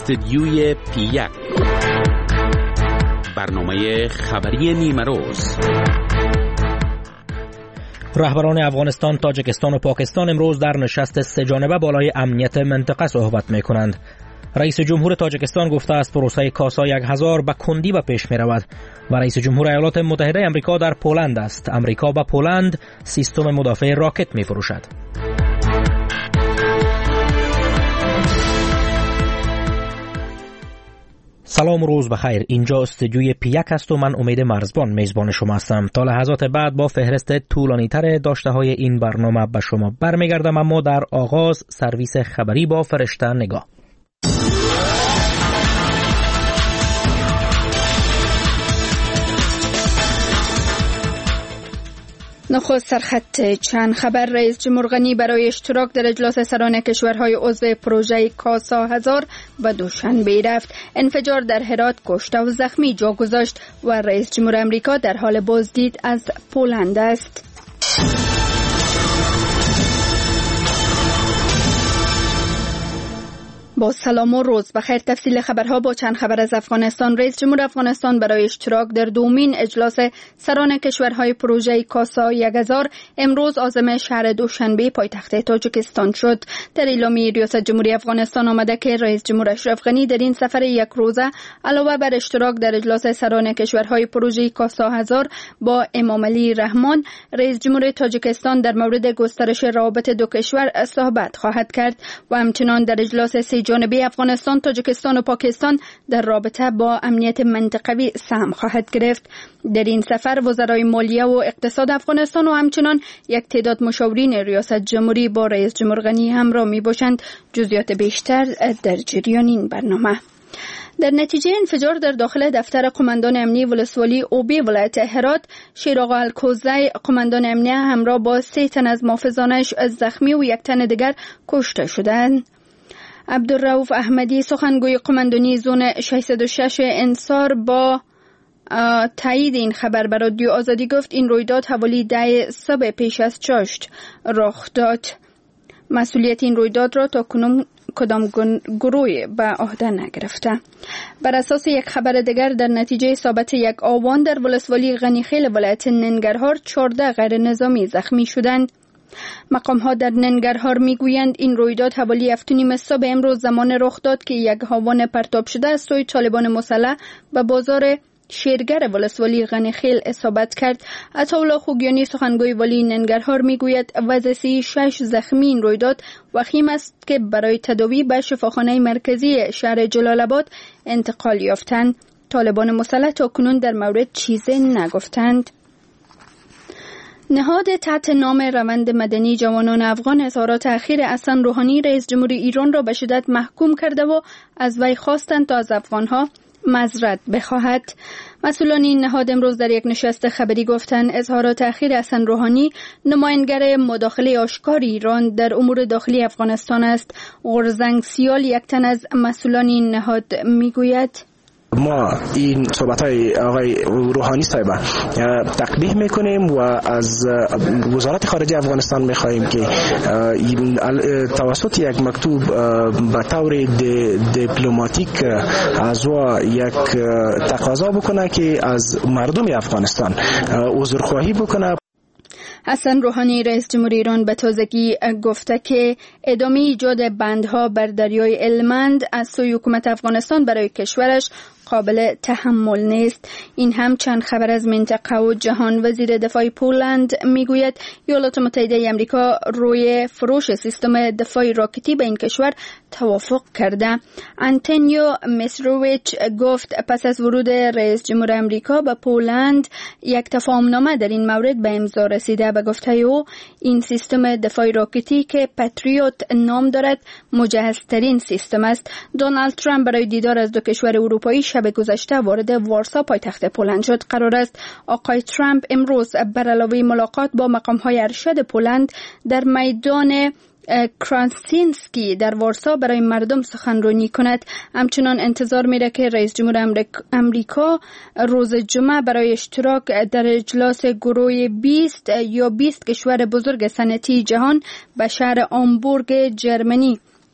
استدیوی پی1 برنامه خبری نیمه روز. رهبران افغانستان، تاجیکستان و پاکستان امروز در نشست سه جانبه بالای امنیت منطقه صحبت می کنند. رئیس جمهور تاجیکستان گفته است پروسه کاسا 1000 به کندی به پیش می رود و رئیس جمهور ایالات متحده امریکا در پولند است. امریکا به پولند سیستم مدافع راکت می فروشد. سلام و روز بخیر. اینجا استودیوی پی1 است و من امید مرزبان میزبان شما هستم. تا لحظات بعد با فهرست طولانی تر داشته های این برنامه به شما برمیگردم، اما در آغاز سرویس خبری با فرشته نگاه. نخست سرخط چند خبر. رئیس جمهور غنی برای اشتراک در اجلاس سران کشورهای عضو پروژه کاسا 1000 به دوشنبه رفت. انفجار در هرات کشته و زخمی جا گذاشت و رئیس جمهور امریکا در حال بازدید از پولند است. با سلام و روز بخیر. تفصیل خبرها با چند خبر از افغانستان. رئیس جمهور افغانستان برای اشتراک در دومین اجلاس سران کشورهای پروژه کاسا 1000 امروز عازم شهر دوشنبه پایتخت تاجیکستان شد. در اعلامیه ریاست جمهوری افغانستان آمده که رئیس جمهور اشرف غنی در این سفر یک روزه علاوه بر اشتراک در اجلاس سران کشورهای پروژه کاسا 1000 با امام علی رحمان، رئیس جمهور تاجیکستان در مورد گسترش روابط دو کشور صحبت خواهد کرد و همچنان در اجلاس جانبی افغانستان، تاجیکستان و پاکستان در رابطه با امنیت منطقوی سهم خواهد گرفت. در این سفر وزرای مالیه و اقتصاد افغانستان و همچنان یک تعداد مشاورین ریاست جمهوری با رئیس جمهور غنی همراه می باشند. جزئیات بیشتر در جریان این برنامه. در نتیجه انفجار در داخل دفتر قماندان امنیه ولسوالی اوبی ولایت هرات، شیراغ الکوزی قماندان امنیه همراه با 3 تن از محافظانش زخمی و 1 تن دیگر کشته شدند. عبدالرؤوف احمدی سخنگوی قماندانی زون 606 انصار با تایید این خبر به رادیو آزادی گفت این رویداد حوالی 10 صبح پیش از چاشت رخ داد. مسئولیت این رویداد را تا کنون کدام گروه به عهده نگرفته. بر اساس یک خبر دیگر، در نتیجه اصابت یک آوان در ولسوالی غنیخیل ولایت ننگرهار 14 غیر نظامی زخمی شدند. مقام ها در ننگرهار میگویند این رویداد حوالی 7:30 صبح امروز زمان رخ داد که یک هاوان پرتاب شده از سوی طالبان مسلح به بازار شیرگر ولسوالی غنیخیل اصابت کرد. عطاالله خوگیانی سخنگوی والی ننگرهار میگوید وضع 6 زخمی این رویداد وخیم است که برای تداوی به شفاخانه مرکزی شهر جلال آباد انتقال یافتند. طالبان مسلح تا کنون در مورد چیزی نگفتند. نهاد تحت نام روند مدنی جوانان افغان اظهارات اخیر حسن روحانی رئیس جمهوری ایران را به شدت محکوم کرده و از وی خواستند تا از افغانها معذرت بخواهد. مسئولان این نهاد امروز در یک نشست خبری گفتند اظهارات اخیر حسن روحانی نمایانگر مداخله آشکار ایران در امور داخلی افغانستان است. غرزنگ سیال، یک تن از مسئولان این نهاد، میگوید ما این صحبت‌های آقای روحانی صاحب تقبیح میکنیم و از وزارت خارجه افغانستان میخواهیم که توسط یک مکتوب به طور دیپلماتیک از و یک تقاضا بکنه که از مردم افغانستان عذرخواهی بکنه. حسن روحانی رئیس جمهوری ایران به تازگی گفته که ادامه ایجاد بندها بر دریای هلمند از سوی حکومت افغانستان برای کشورش قابل تحمل نیست. این هم چند خبر از منطقه و جهان. وزیر دفاع پولند میگوید ایالات متحده آمریکا روی فروش سیستم دفاع راکتی به این کشور توافق کرده. آنتونیو میسروویچ گفت پس از ورود رئیس جمهور آمریکا به پولند یک تفاهمنامه در این مورد به امضا رسیده. به گفته او این سیستم دفاع راکتی که پاتریوت نام دارد مجهزترین سیستم است. دونالد ترامپ برای دیدار از دو کشور اروپایی شب گذشته وارد وارسا پایتخت پولند شد. قرار است آقای ترامپ امروز بر علاوه ملاقات با مقام‌های ارشد پولند در میدان کراسینسکی در وارسا برای مردم سخنرانی کند. همچنان انتظار میره که رئیس جمهور امریکا روز جمعه برای اشتراک در اجلاس گروه 20 کشور بزرگ صنعتی جهان به شهر هامبورگ جرمنی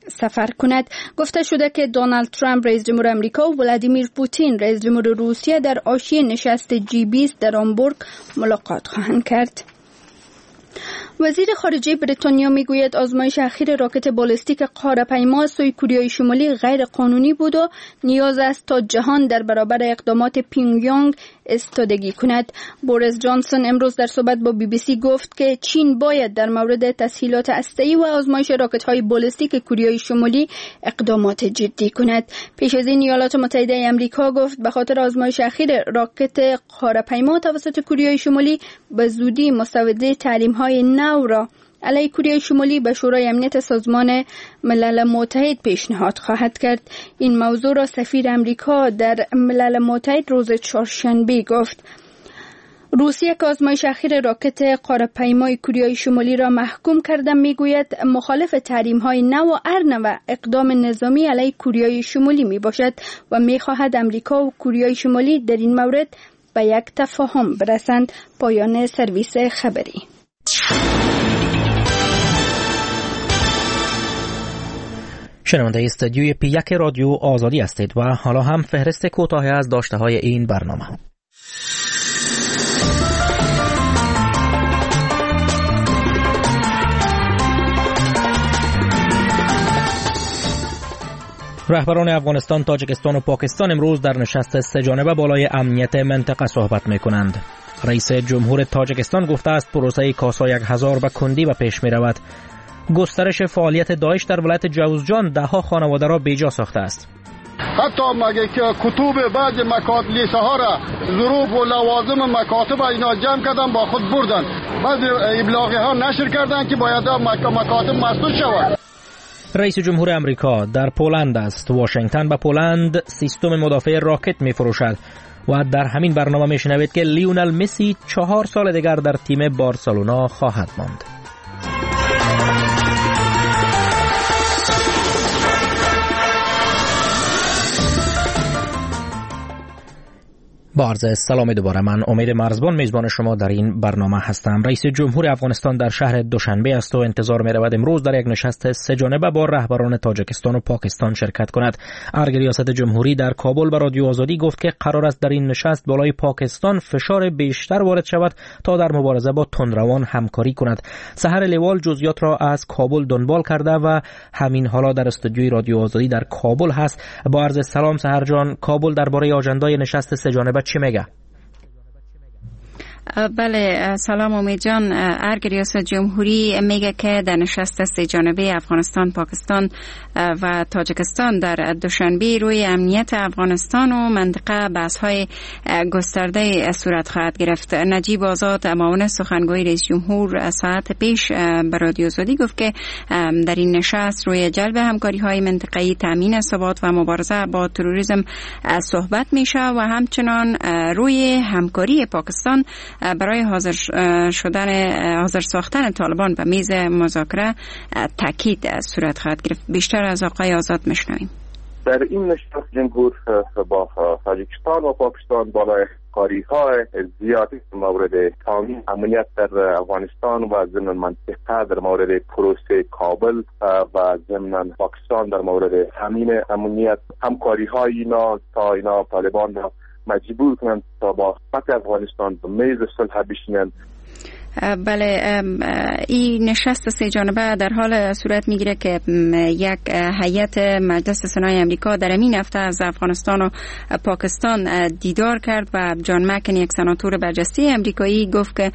سفر کند. گفته شده که دونالد ترامپ رئیس جمهور آمریکا و ولادیمیر پوتین رئیس جمهور روسیه در حاشیه نشست G20 در هامبورگ ملاقات خواهند کرد. وزیر خارجه بریتانیا میگوید آزمایش اخیر راکت بالستیک قاره‌پیما سوی کوریای شمالی غیر قانونی بود و نیاز است تا جهان در برابر اقدامات پیونگیانگ استادگی کند. بوریس جانسون امروز در صحبت با BBC گفت که چین باید در مورد تسهیلات هسته‌ای و آزمایش راکت‌های بالستیک کوریای شمالی اقدامات جدی کند. پیش از این ایالات متحده آمریکا گفت به خاطر آزمایش اخیر راکت قاره‌پیما توسط کوریای شمالی به زودی مسوده تحریم‌های نو را علیه کوریای شمالی به شورای امنیت سازمان ملل متحد پیشنهاد خواهد کرد. این موضوع را سفیر آمریکا در ملل متحد روز چهارشنبه گفت. روسیه که آزمایش اخیر راکت قاره‌پیمای کوریای شمالی را محکوم کرده میگوید مخالف تحریم‌های نو و هر نوع اقدام نظامی علیه کوریای شمالی میباشد و میخواهد آمریکا و کوریای شمالی در این مورد به یک تفاهم برسند. پایان سرویس خبری. شنونده استودیوی پی یک رادیو آزادی هستید و حالا هم فهرست کوتاهی از داشته های این برنامه. رهبران افغانستان، تاجیکستان و پاکستان امروز در نشست سه جانبه بالای امنیت منطقه صحبت می‌کنند. رئیس جمهور تاجیکستان گفته است پروسه کاسا 1000 به کندی به پیش می‌رود. گسترش فعالیت داعش در ولایت جوزجان ده‌ها خانواده را بیجا ساخته است. حتی مگه که کتب بعض لیسه ها را ظروف و لوازم مکاتب اینا جمع کردن با خود بردن. بعض ابلاغی ها نشر کردن که باید مکاتب مسدود شود. رئیس جمهور امریکا در پولند است. واشنگتن به پولند سیستم مدافع راکت می‌فروشد و در همین برنامه میشنوید که لیونل مسی 4 سال دیگر در تیم بارسلونا خواهد ماند. با عرض سلام دوباره، من امید مرزبان میزبان شما در این برنامه هستم. رئیس جمهور افغانستان در شهر دوشنبه است و انتظار می رود امروز در یک نشست سه جانبه با رهبران تاجیکستان و پاکستان شرکت کند. ارگ ریاست جمهوری در کابل به رادیو آزادی گفت که قرار است در این نشست بالای پاکستان فشار بیشتر وارد شود تا در مبارزه با تندروان همکاری کند. سحر لیوال جزئیات را از کابل دنبال کرده و همین حالا در استودیوی رادیو آزادی در کابل هست. با عرض سلام سحر جان، کابل درباره آژاندای نشست سه جانبه چی میگه؟ بله، سلام امید جان. ارگ ریاست جمهوری میگه که در نشست سه جانبه افغانستان، پاکستان و تاجیکستان در دوشنبه روی امنیت افغانستان و منطقه بحث‌های گسترده صورت خواهد گرفت. نجیب آزاد معاون سخنگوی رئیس جمهور ساعت پیش به رادیو آزادی گفت که در این نشست روی جلب همکاری‌های منطقه‌ای، تامین ثبات و مبارزه با تروریسم صحبت میشه و همچنان روی همکاری پاکستان برای حاضر ساختن طالبان به میز مذاکره تاکید صورت خواهد گرفت. بیشتر از آقای آزاد میشنویم. در این نشست جمهور با تاجیکستان و پاکستان بالای همکاری‌های زیادی در مورد تامین امنیت در افغانستان و ضمن منطقه در مورد پروسه کابل و ضمن پاکستان در مورد تامین امنیت، همکاری‌های اینا تا اینا طالبان را مجبور کنند تا با حکومت افغانستان به میز صلح بشینند. بله، این نشست سه جانبه در حال صورت میگیره که یک هیئت مجلس سنای امریکا در این هفته از افغانستان و پاکستان دیدار کرد و جان مکن، یک سناتور برجسته امریکایی، گفت که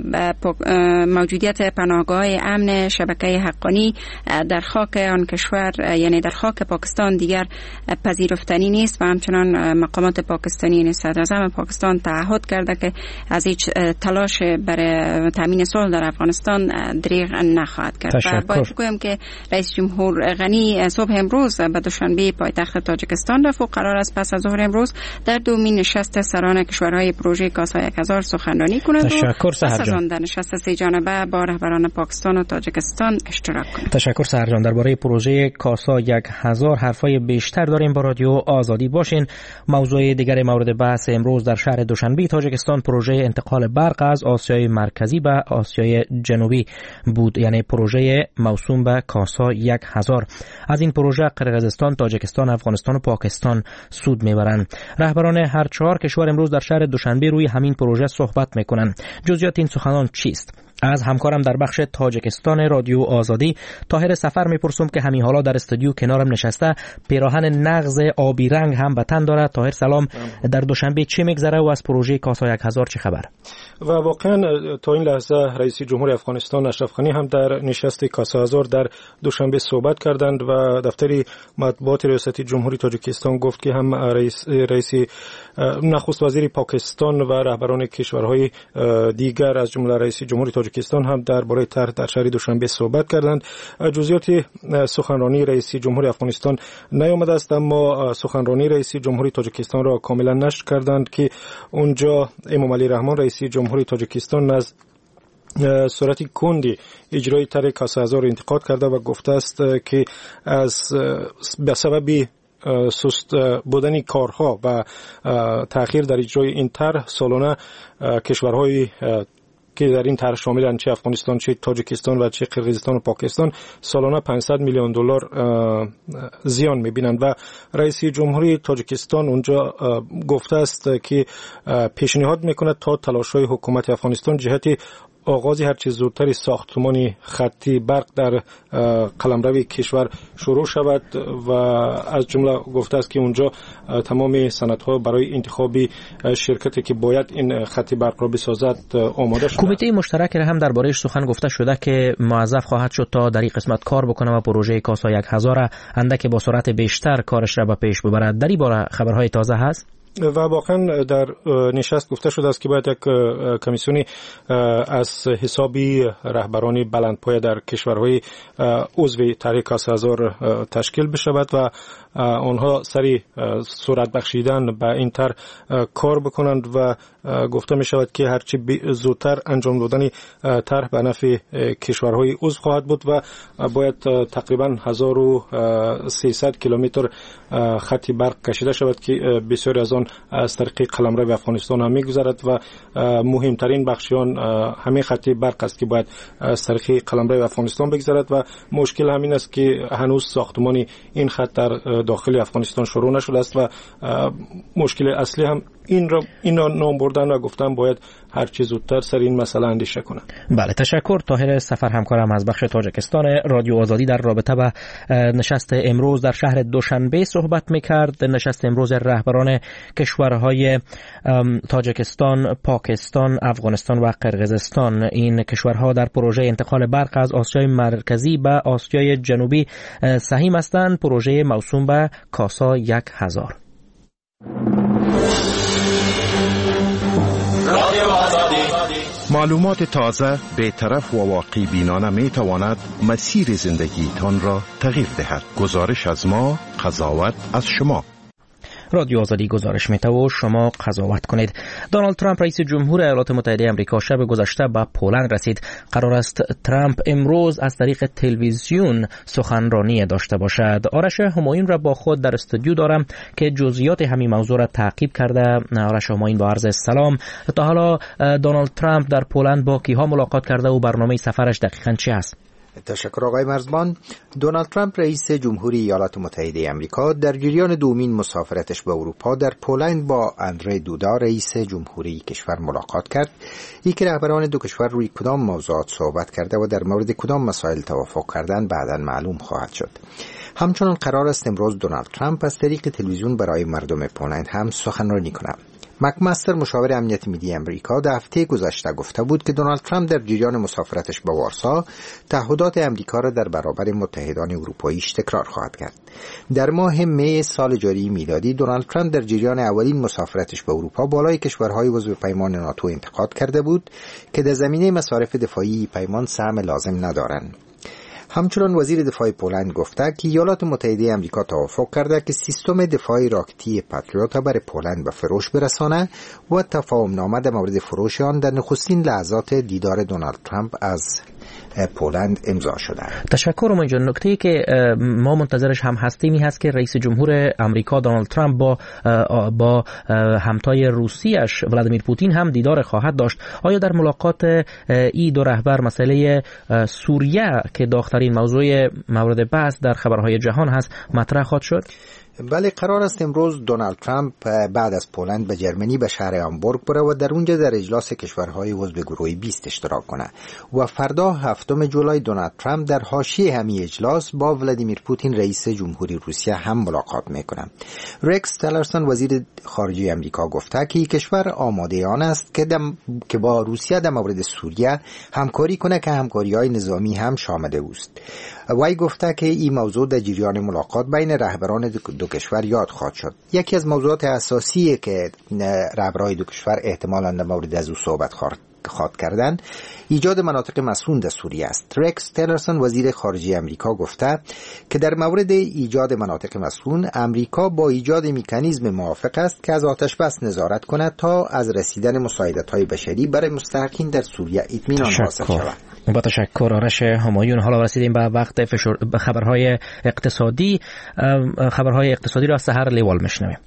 موجودیت پناهگاه امن شبکه حقانی در خاک آن کشور، یعنی در خاک پاکستان، دیگر پذیرفتنی نیست و همچنان مقامات پاکستانی، یعنی صدر اعظم پاکستان، تعهد کرده که از هیچ تلاش برای تامین صلح در افغانستان دریغ نخواهد کرد. و باید بگویم که رئیس جمهور غنی صبح امروز به دوشنبه پایتخت تاجیکستان رفت و قرار است پس از ظهر امروز در دومین نشست سران کشورهای پروژه کاسا 1000 سخنرانی کند و پس از آن در نشست سه جانبه با رهبران پاکستان و تاجیکستان اشتراک کند. تشکر سحر جان. درباره پروژه کاسا 1000 حرفای بیشتر داریم، با رادیو آزادی باشین. موضوع دیگر مورد بحث امروز در شهر دوشنبه تاجیکستان پروژه انتقال برق از آسیای مرکزی مرکزی و آسیای جنوبی بود، یعنی پروژه موسوم به کاسا 1000. از این پروژه قرقیزستان، تاجیکستان، افغانستان و پاکستان سود میبرند. رهبران هر 4 کشور امروز در شهر دوشنبه روی همین پروژه صحبت میکنند. جزئیات این سخنان چیست؟ از همکارم در بخش تاجیکستان رادیو آزادی طاهر سفر میپرسم که همین حالا در استودیو کنارم نشسته. پیراهن نغز آبی رنگ هم به تن داره. طاهر سلام، در دوشنبه چه میگذره و از پروژه کاسا 1000 چه خبر؟ و واقعا تا این لحظه رئیس جمهور افغانستان اشرف غنی هم در نشست کاسا 1000 در دوشنبه صحبت کردند و دفتر مطبوعات ریاست جمهوری تاجیکستان گفت که هم رئیس نخست وزیر پاکستان و رهبران کشورهای دیگر از جمله رئیس جمهوری تاجیکستان هم درباره طرح در شهر دوشنبه صحبت کردند. جزئیات سخنرانی رئیس جمهوری افغانستان نیامده است، اما سخنرانی رئیس جمهوری تاجیکستان را کاملا نشر کردند که اونجا امام علی رحمان رئیس جمهوری تاجیکستان از صورت کندی اجرای طرح کاسا 1000 انتقاد کرده و گفته است که به سبب سست بودن کارها و تأخیر در اجرای این طرح سالانه کشورهای که در این طرح شاملند چه افغانستان، چه تاجیکستان و چه قرقیزستان و پاکستان سالانه 500 میلیون دلار زیان میبینند و رئیس جمهوری تاجیکستان اونجا گفته است که پیشنهاد میکند تا تلاش‌های حکومت افغانستان جهت آغاز هر چه زودتر ساختمان خطی برق در قلمرو کشور شروع شود و از جمله گفته است که اونجا تمام سندها برای انتخاب شرکتی که باید این خطی برق را بسازد آماده شده. کمیته مشترک را هم درباره‌اش سخن گفته شده که موظف خواهد شد تا در این قسمت کار بکنه و پروژه کاسا 1000 اندک با سرعت بیشتر کارش را به پیش ببرد. در این باره خبرهای تازه هست؟ و واقعا در نشست گفته شده است که باید یک کمیسیونی از حسابی رهبران بلندپایه در کشورهای عضو طرح کاسا 1000 تشکیل بشود و آنها سری سرعت بخشیدن به این طرح کار بکنند و گفته می شود که هرچی زودتر انجام دادن طرح به نفع کشورهای عضو خواهد بود و باید تقریبا 1300 کیلومتر خط برق کشیده شود که بسیاری از آن از طریق قلمرو افغانستان هم می‌گذرد و مهمترین بخشیان همین خط برق است که باید از طریق قلمرو افغانستان بگذرد و مشکل همین است که هنوز ساختمان این خط در داخل افغانستان شروع نشده است و مشکل اصلی هم این را نام بردن و گفتن باید هر چه زودتر سر این مسئله اندیشه کنند. بله، تشکر. طاهر سفر همکارم از بخش تاجیکستان رادیو آزادی در رابطه با نشست امروز در شهر دوشنبه صحبت می‌کرد. نشست امروز رهبران کشورهای تاجیکستان، پاکستان، افغانستان و قرقیزستان، این کشورها در پروژه انتقال برق از آسیای مرکزی به آسیای جنوبی سهیم هستند. پروژه موسوم به کاسا 1000. معلومات تازه، بی‌طرف و واقع بینانه می تواند مسیر زندگیتان را تغییر دهد. گزارش از ما، قضاوت از شما. رادیو آزادی گزارش می‌ده و شما قضاوت کنید. دونالد ترامپ رئیس جمهور ایالات متحده آمریکا شب گذشته به پولند رسید. قرار است ترامپ امروز از طریق تلویزیون سخنرانی داشته باشد. آرش همایون را با خود در استودیو دارم که جزئیات همین موضوع را تعقیب کرده. آرش همایون، با عرض سلام. تا حالا دونالد ترامپ در پولند با کیها ملاقات کرده و برنامه سفرش دقیقاً چی است؟ تشکر آقای مرزبان. دونالد ترامپ رئیس جمهوری ایالات متحده آمریکا در جریان دومین مسافرتش به اروپا در پولند با اندری دودا رئیس جمهوری کشور ملاقات کرد. که رهبران دو کشور روی کدام موضوعات صحبت کرده و در مورد کدام مسائل توافق کردن بعداً معلوم خواهد شد. همچنان قرار است امروز دونالد ترامپ از طریق تلویزیون برای مردم پولند هم سخنرانی کند. مکمستر مشاور امنیت ملی آمریکا در هفته گذشته گفته بود که دونالد ترامپ در جریان مسافرتش به وارسا تعهدات آمریکا را در برابر متحدان اروپاییش تکرار خواهد کرد. در ماه می سال جاری میلادی دونالد ترامپ در جریان اولین مسافرتش به اروپا بالای کشورهای عضو پیمان ناتو انتقاد کرده بود که در زمینه مصارف دفاعی پیمان سهم لازم ندارند. همچنان وزیر دفاع پولند گفته که ایالات متحده آمریکا توافق کرده که سیستم دفاعی راکتی پاتریوت برای پولند به فروش برسانه و تفاهم نامه در مورد فروش آن در نخستین لحظات دیدار دونالد ترامپ از پولند امضا شده. تشکر امید جان. نکته‌ای که ما منتظرش هم هستیم این هست که رئیس جمهور امریکا دونالد ترامپ با همتای روسیش ولادیمیر پوتین هم دیدار خواهد داشت. آیا در ملاقات این دو رهبر مسئله سوریه که داغ‌ترین موضوع مورد بحث در خبرهای جهان هست مطرح خواهد شد؟ بله، قرار است امروز دونالد ترامپ بعد از پولند به جرمنی به شهر هامبورگ بره و در اونجا در اجلاس کشورهای عضو گروه 20 اشتراک کنه و فردا 7 جولای دونالد ترامپ در حاشیه همین اجلاس با ولادیمیر پوتین رئیس جمهوری روسیه هم ملاقات میکنه. رکس تلرسون وزیر خارجه امریکا گفته که کشور آماده آن است که با روسیه در مورد سوریه همکاری کنه که همکاری‌های نظامی هم شامل است. وی گفته که این موضوع در جریان ملاقات بین رهبران دو کشور یاد خواهد شد. یکی از موضوعات اساسی که رهبران دو کشور احتمالاً در مورد از او صحبت خواهد کردن ایجاد مناطق مسکون در سوریه است. رکس تلرسون وزیر خارجه امریکا گفته که در مورد ایجاد مناطق مسکون امریکا با ایجاد مکانیزم موافق است که از آتش بس نظارت کند تا از رسیدن مساعدت‌های بشری برای مستحقین در سوریه اطمینان حاصل شود. با تشکر آرش همایون. حالا رسیدیم به وقت خبرهای اقتصادی. خبرهای اقتصادی را از سحر لیوال میشنویم.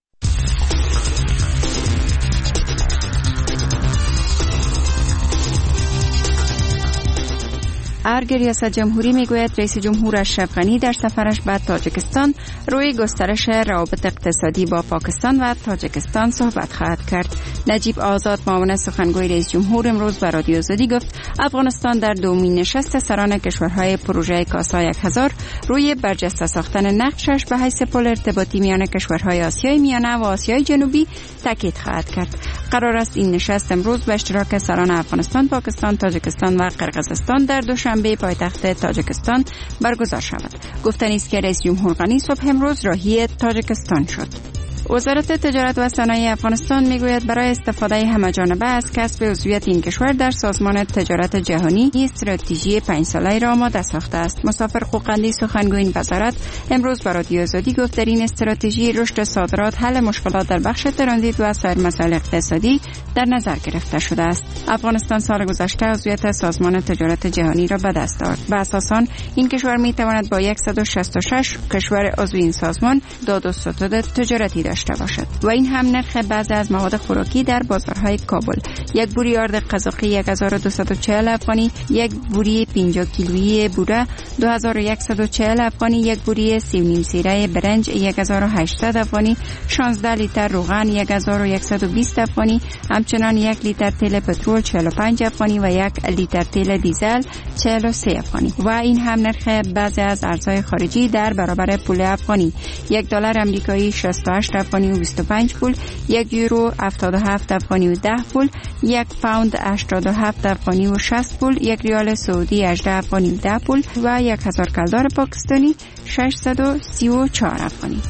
ارگ ریاست جمهوری میگوید رئیس جمهور اشرف غنی در سفرش به تاجیکستان روی گسترش روابط اقتصادی با پاکستان و تاجیکستان صحبت خواهد کرد. نجیب آزاد معاون سخنگوی رئیس جمهور امروز به رادیو آزادی گفت افغانستان در دومین نشست سران کشورهای پروژه کاسا 1000 روی برجسته ساختن نقشش به حیث پل ارتباطی میان کشورهای آسیای میانه و آسیای جنوبی تاکید خواهد کرد. قرار است این نشست امروز به اشتراک سران افغانستان، پاکستان، تاجیکستان و قرقیزستان در دوشنبه پایتخت تاجیکستان برگزار شود. گفتنی است که رئیس جمهور غنی صبح امروز راهی تاجیکستان شد. وزارت تجارت و صنایع افغانستان میگوید برای استفاده همه‌جانبه از کسب عضویت این کشور در سازمان تجارت جهانی استراتژی 5 ساله را آماده ساخته است. مسافر خوقندی سخنگوی این وزارت امروز به رادیو آزادی گفت در این استراتژی رشد صادرات، حل مشکلات در بخش ترانزیت و سایر مسائل اقتصادی در نظر گرفته شده است. افغانستان سال گذشته عضویت سازمان تجارت جهانی را به دست آورد. به اساس آن این کشور میتواند با 166 کشور عضو این سازمان داد و ستد تجارتی داشته باشد و این هم نرخ بعضی از مواد خوراکی در بازارهای کابل. یک بوری آرد قزاقی 1240 افغانی، یک بوری 50 کیلویی بوره 2140 افغانی، یک بوری سیب نیم سیره برنج 1800 افغانی، 16 لیتر روغن 1120 افغانی، همچنان 1 لیتر تیل پترول 45 افغانی و 1 لیتر تیل دیزل 43 افغانی و این هم نرخ بعضی از ارزهای خارجی در برابر پول افغانی. $1 آمریکایی 68 افغانی و 25 پول، 1 یورو 77 افغانی و 10 پول، 1 پوند 87 افغانی و 60 پول، 1 ریال سعودی 18 افغانی و 10 پول و 1000 کلدار پاکستانی 634 افغانی.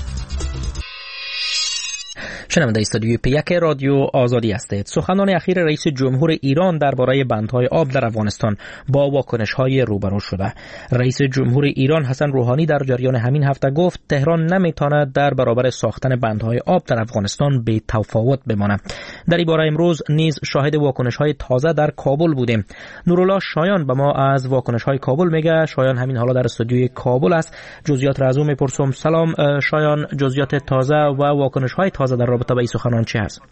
شنونده استودیوی پی1 رادیو آزادی هستید. سخنان اخیر رئیس جمهور ایران درباره بندهای آب در افغانستان با واکنش‌های روبرو شده. رئیس جمهور ایران حسن روحانی در جریان همین هفته گفت تهران نمیتواند در برابر ساختن بندهای آب در افغانستان بی تفاوت بماند. در این باره امروز نیز شاهد واکنش‌های تازه در کابل بودیم. نورالله شایان به ما از واکنش‌های کابل میگه. شایان همین حالا در استودیوی کابل است. جزئیات را از او میپرسم. سلام شایان، جزئیات تازه و واکنش‌های تازه در رابطه با این سخنان چه هست؟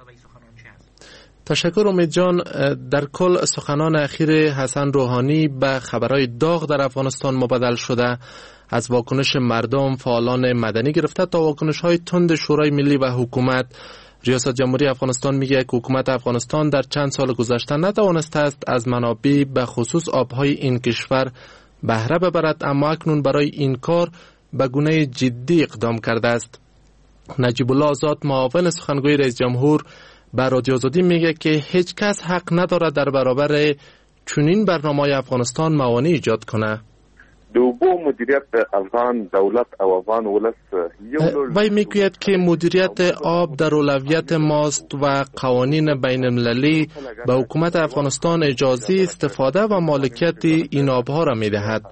تشکر امید جان. در کل سخنان اخیر حسن روحانی به خبرهای داغ در افغانستان مبدل شده. از واکنش مردم، فعالان مدنی گرفته تا واکنش‌های تند شورای ملی و حکومت. ریاست جمهوری افغانستان میگه که حکومت افغانستان در چند سال گذشته نتوانسته است از منابع به خصوص آبهای این کشور بهره ببرد، اما اکنون برای این کار به گونه جدی اقدام کرده است. نجیب الله آزاد معاون سخنگوی رئیس جمهور به رادیو آزادی میگه که هیچ کس حق نداره در برابر چنین برنامه‌های افغانستان موانع ایجاد کنه. مدیریت افغان دولت او افغان ولس وی میگوید که مدیریت آب در اولویت ماست و قوانین بین المللی به حکومت افغانستان اجازه استفاده و مالکیت این آبها را میدهد.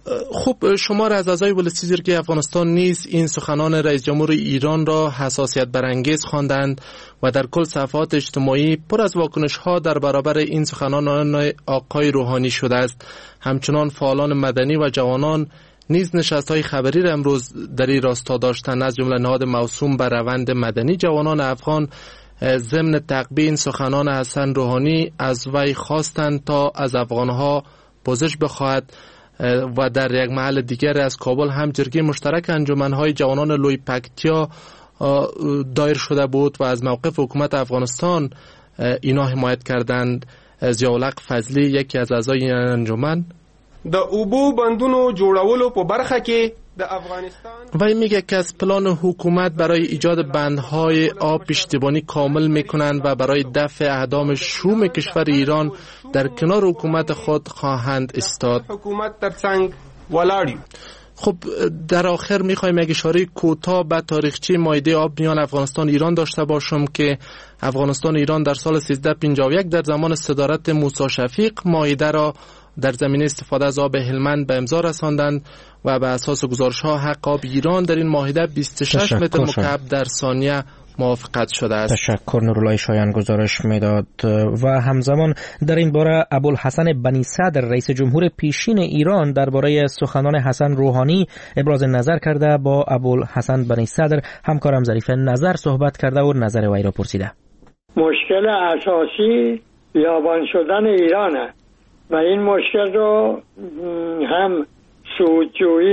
خب شمار از اعضای ولسی جرگه افغانستان نیز این سخنان رئیس جمهور ایران را حساسیت برانگیز خواندند و در کل صفحات اجتماعی پر از واکنش ها در برابر این سخنان آقای روحانی شده است. همچنان فعالان مدنی و جوانان نیز نشست‌های خبری را امروز در این راستا داشتند، از جمله نهاد موسوم بر روند مدنی جوانان افغان ضمن تعقیب این سخنان حسن روحانی از وی خواستند تا از افغانها پوزش بخواهد و در یک محل دیگر از کابل هم جرگه مشترک انجمن‌های جوانان لوی پکتیا دایر شده بود و از موقف حکومت افغانستان اینا حمایت کردند. ضیاءالحق فضلی یکی از اعضای این انجمن د اوبو بندونو جوړولو په برخه کې د افغانستان وی میگه که از پلان حکومت برای ایجاد بندهای آب پشتیبانی کامل میکنند و برای دفع اعدام شوم کشور ایران در کنار حکومت خود خواهند استاد. حکومت ترڅنګ ولاړ. خب در آخر میخوایم یک اشاره کوتاه به تاریخچه مایده آب میان افغانستان ایران داشته باشم که افغانستان ایران در سال 1351 در زمان صدارت موسی شفیق مایده را در زمینه استفاده از آب هلمند به امضا رساندند و به اساس گزارش‌ها حق آب ایران در این معاهده 26 متر مکعب در ثانیه موافقت شده است. تشکر. نورالله شایان گزارش میداد. و همزمان در این باره ابوالحسن بنی صدر رئیس جمهور پیشین ایران درباره سخنان حسن روحانی ابراز نظر کرده. با ابوالحسن بنی صدر همکارم ظریف نظر صحبت کرده و نظر وی را پرسیده. مشکل اساسی بیابان شدن ایرانه و این مشکل رو هم سودجویی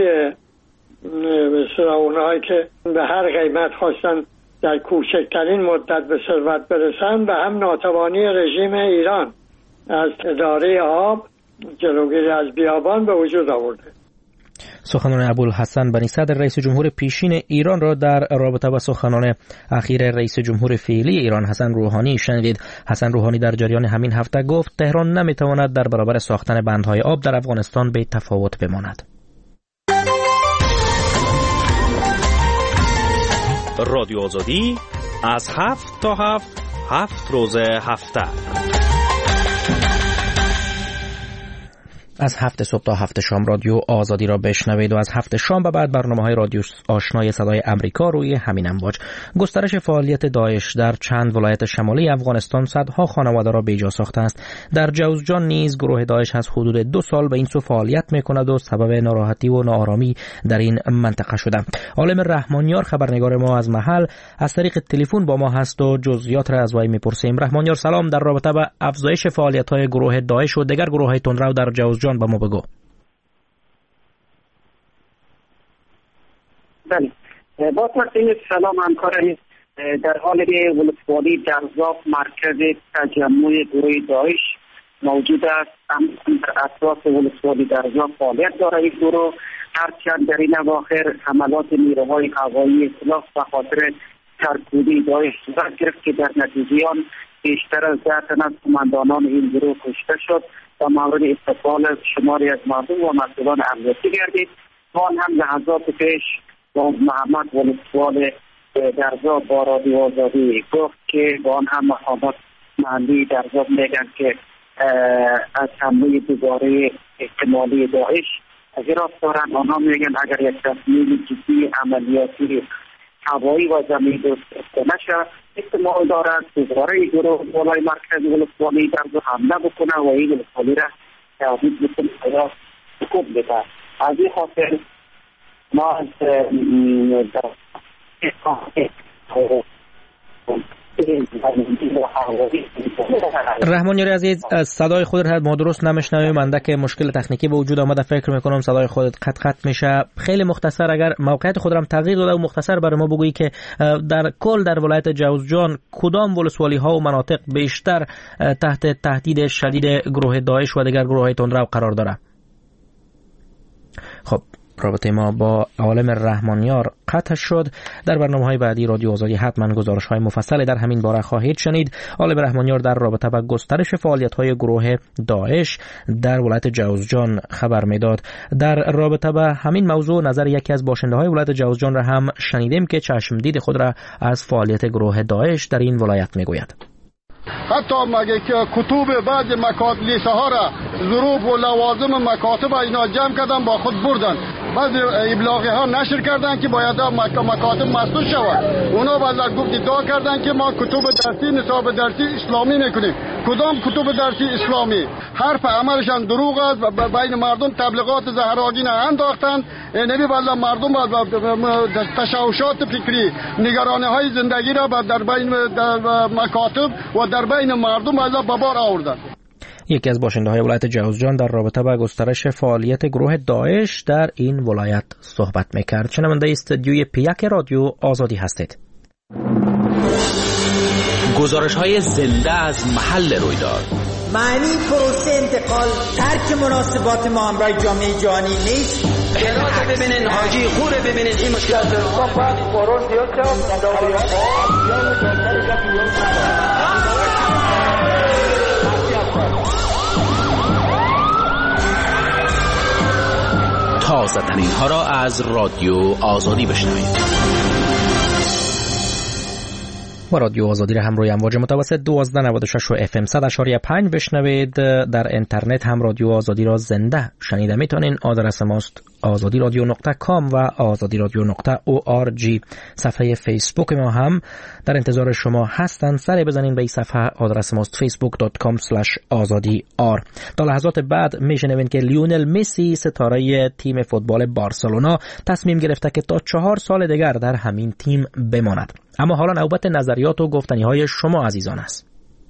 مثل اونهایی که به هر قیمت خواستن در کوچکترین مدت به ثروت برسن و هم ناتوانی رژیم ایران از اداره آب جلوگیری از بیابان به وجود آورده. سخنان ابوالحسن بنی صدر رئیس جمهور پیشین ایران را در رابطه با سخنان اخیر رئیس جمهور فعلی ایران حسن روحانی شنیدید. حسن روحانی در جریان همین هفته گفت تهران نمیتواند در برابر ساختن بندهای آب در افغانستان به تفاوت بماند. رادیو آزادی از 7 تا 7 روز هفته. از 7 صبح تا 7 شام رادیو آزادی را بشنوید و از 7 شام به بعد برنامه‌های رادیو آشنای صدای امریکا روی همین امواج. گسترش فعالیت داعش در چند ولایت شمالی افغانستان صدها خانواده را بیجا ساخته است. در جوزجان نیز گروه داعش از حدود 2 سال به این سو فعالیت می‌کند و سبب ناراحتی و ناآرامی در این منطقه شده. عالم رحمانیار خبرنگار ما از محل از طریق تلفن با ما هست و جزئیات را از وی می‌پرسیم. رحمانیار سلام، در رابطه با افزایش فعالیت‌های گروه داعش و دیگر گروه‌های تندرو در جوزجان با ما بگو. بله، با تقدیم سلام همکاران، در حال ولسوالی درزاف مرکز تجمع گروه داعش موجود است. در اطراف ولسوالی درزاف فعالیت دارد این گروه، هرچند در این اواخر حملات نیروهای هوایی اطلاف به خاطر سرکوبی داعش صورت گرفت که در نتیجه آن بیشتر از 10 تن از قماندانان این گروه کشته شد و مورد استقبال شماری از مردم و مسئولان امنیتی گردید. آن هم لحظات پیش با محمد ولسوال درزاب با رادیو آزادی گفت که با آن هم مقامات محلی درزاب میگن که از حمله دوباره احتمالی داعش حراس دارند. آنها میگن اگر یک تصمیم جدی عملیاتی هوایی و زمینی گرفته نشه احتمال دارد دوباره گروه بالای مرکز ولسوالی درزاب حمله بکنه و این ولسوالی را تهدید بکنه یا سکوت بده. از این خاطر ما از رحمانیاری عزیز، صدای خودت هست ما درست نمیشنویم، اندک مشکل تکنیکی به وجود آمده، فکر میکنم صدای خودت قطع میشه. خیلی مختصر اگر موقعیت خود هم تغییر داده و مختصر برای ما بگویی که در کل در ولایت جوزجان کدام ولسوالی ها و مناطق بیشتر تحت تهدید شدید گروه داعش و دیگر گروه های تندرو قرار داره؟ خب رابطه ما با عالم رحمانیار قطع شد. در برنامه‌های بعدی رادیو آزادی حتما گزارش‌های مفصلی در همین باره خواهید شنید. عالم رحمانیار در رابطه با گسترش فعالیت‌های گروه داعش در ولایت جوزجان خبر میداد. در رابطه با همین موضوع نظر یکی از باشنده‌های ولایت جوزجان را هم شنیدیم که چشمدید خود را از فعالیت گروه داعش در این ولایت میگوید. حتی مگه که کتب بعض لیسه ها را ظروف و لوازم مکاتب اینا جمع کردن با خود بردن. بعض ابلاغی ها نشر کردن که باید مکاتب مسدود شود. اونا بعد گفت ادعا کردن که ما کتب درسی نصاب درسی اسلامی میکنیم. کدام کتب درسی اسلامی؟ حرف عملشان دروغ است و بین مردم تبلیغات زهرآگین انداختن. نبی والله مردم تشوشات فکری نگرانی های زندگی را در بین مکاتب و در بین مردم والله به بار آوردن. یکی از باشنده‌های ولایت جوزجان در رابطه با گسترش فعالیت گروه داعش در این ولایت صحبت می‌کرد. شنونده استودیوی پیک رادیو آزادی هستید. گزارش‌های زنده از محل رویداد. معنی پروسه انتقال ترک مناسبات ما همراه جامعه جهانی نیست. جنازه ببینین، حاجی خوره ببینین، این مشکلات تازه ترین ها را از رادیو آزادی بشنوید. و رادیو آزادی را هم روی امواج متوسط 1296 و FM 100.5 بشنوید. در اینترنت هم رادیو آزادی را زنده شنیده میتونین. آدرس ماست azadiradio.com و azadiradio.org. صفحه فیسبوک ما هم در انتظار شما هستن. سر بزنین به این صفحه. آدرس ماست facebook.com/azadiyar. تا لحظات بعد میشنوین که لیونل مسی ستاره تیم فوتبال بارسلونا تصمیم گرفته که تا 4 سال دیگر در همین تیم بماند. اما حالا نوبت نظریات و گفتنی های شما عزیزان است.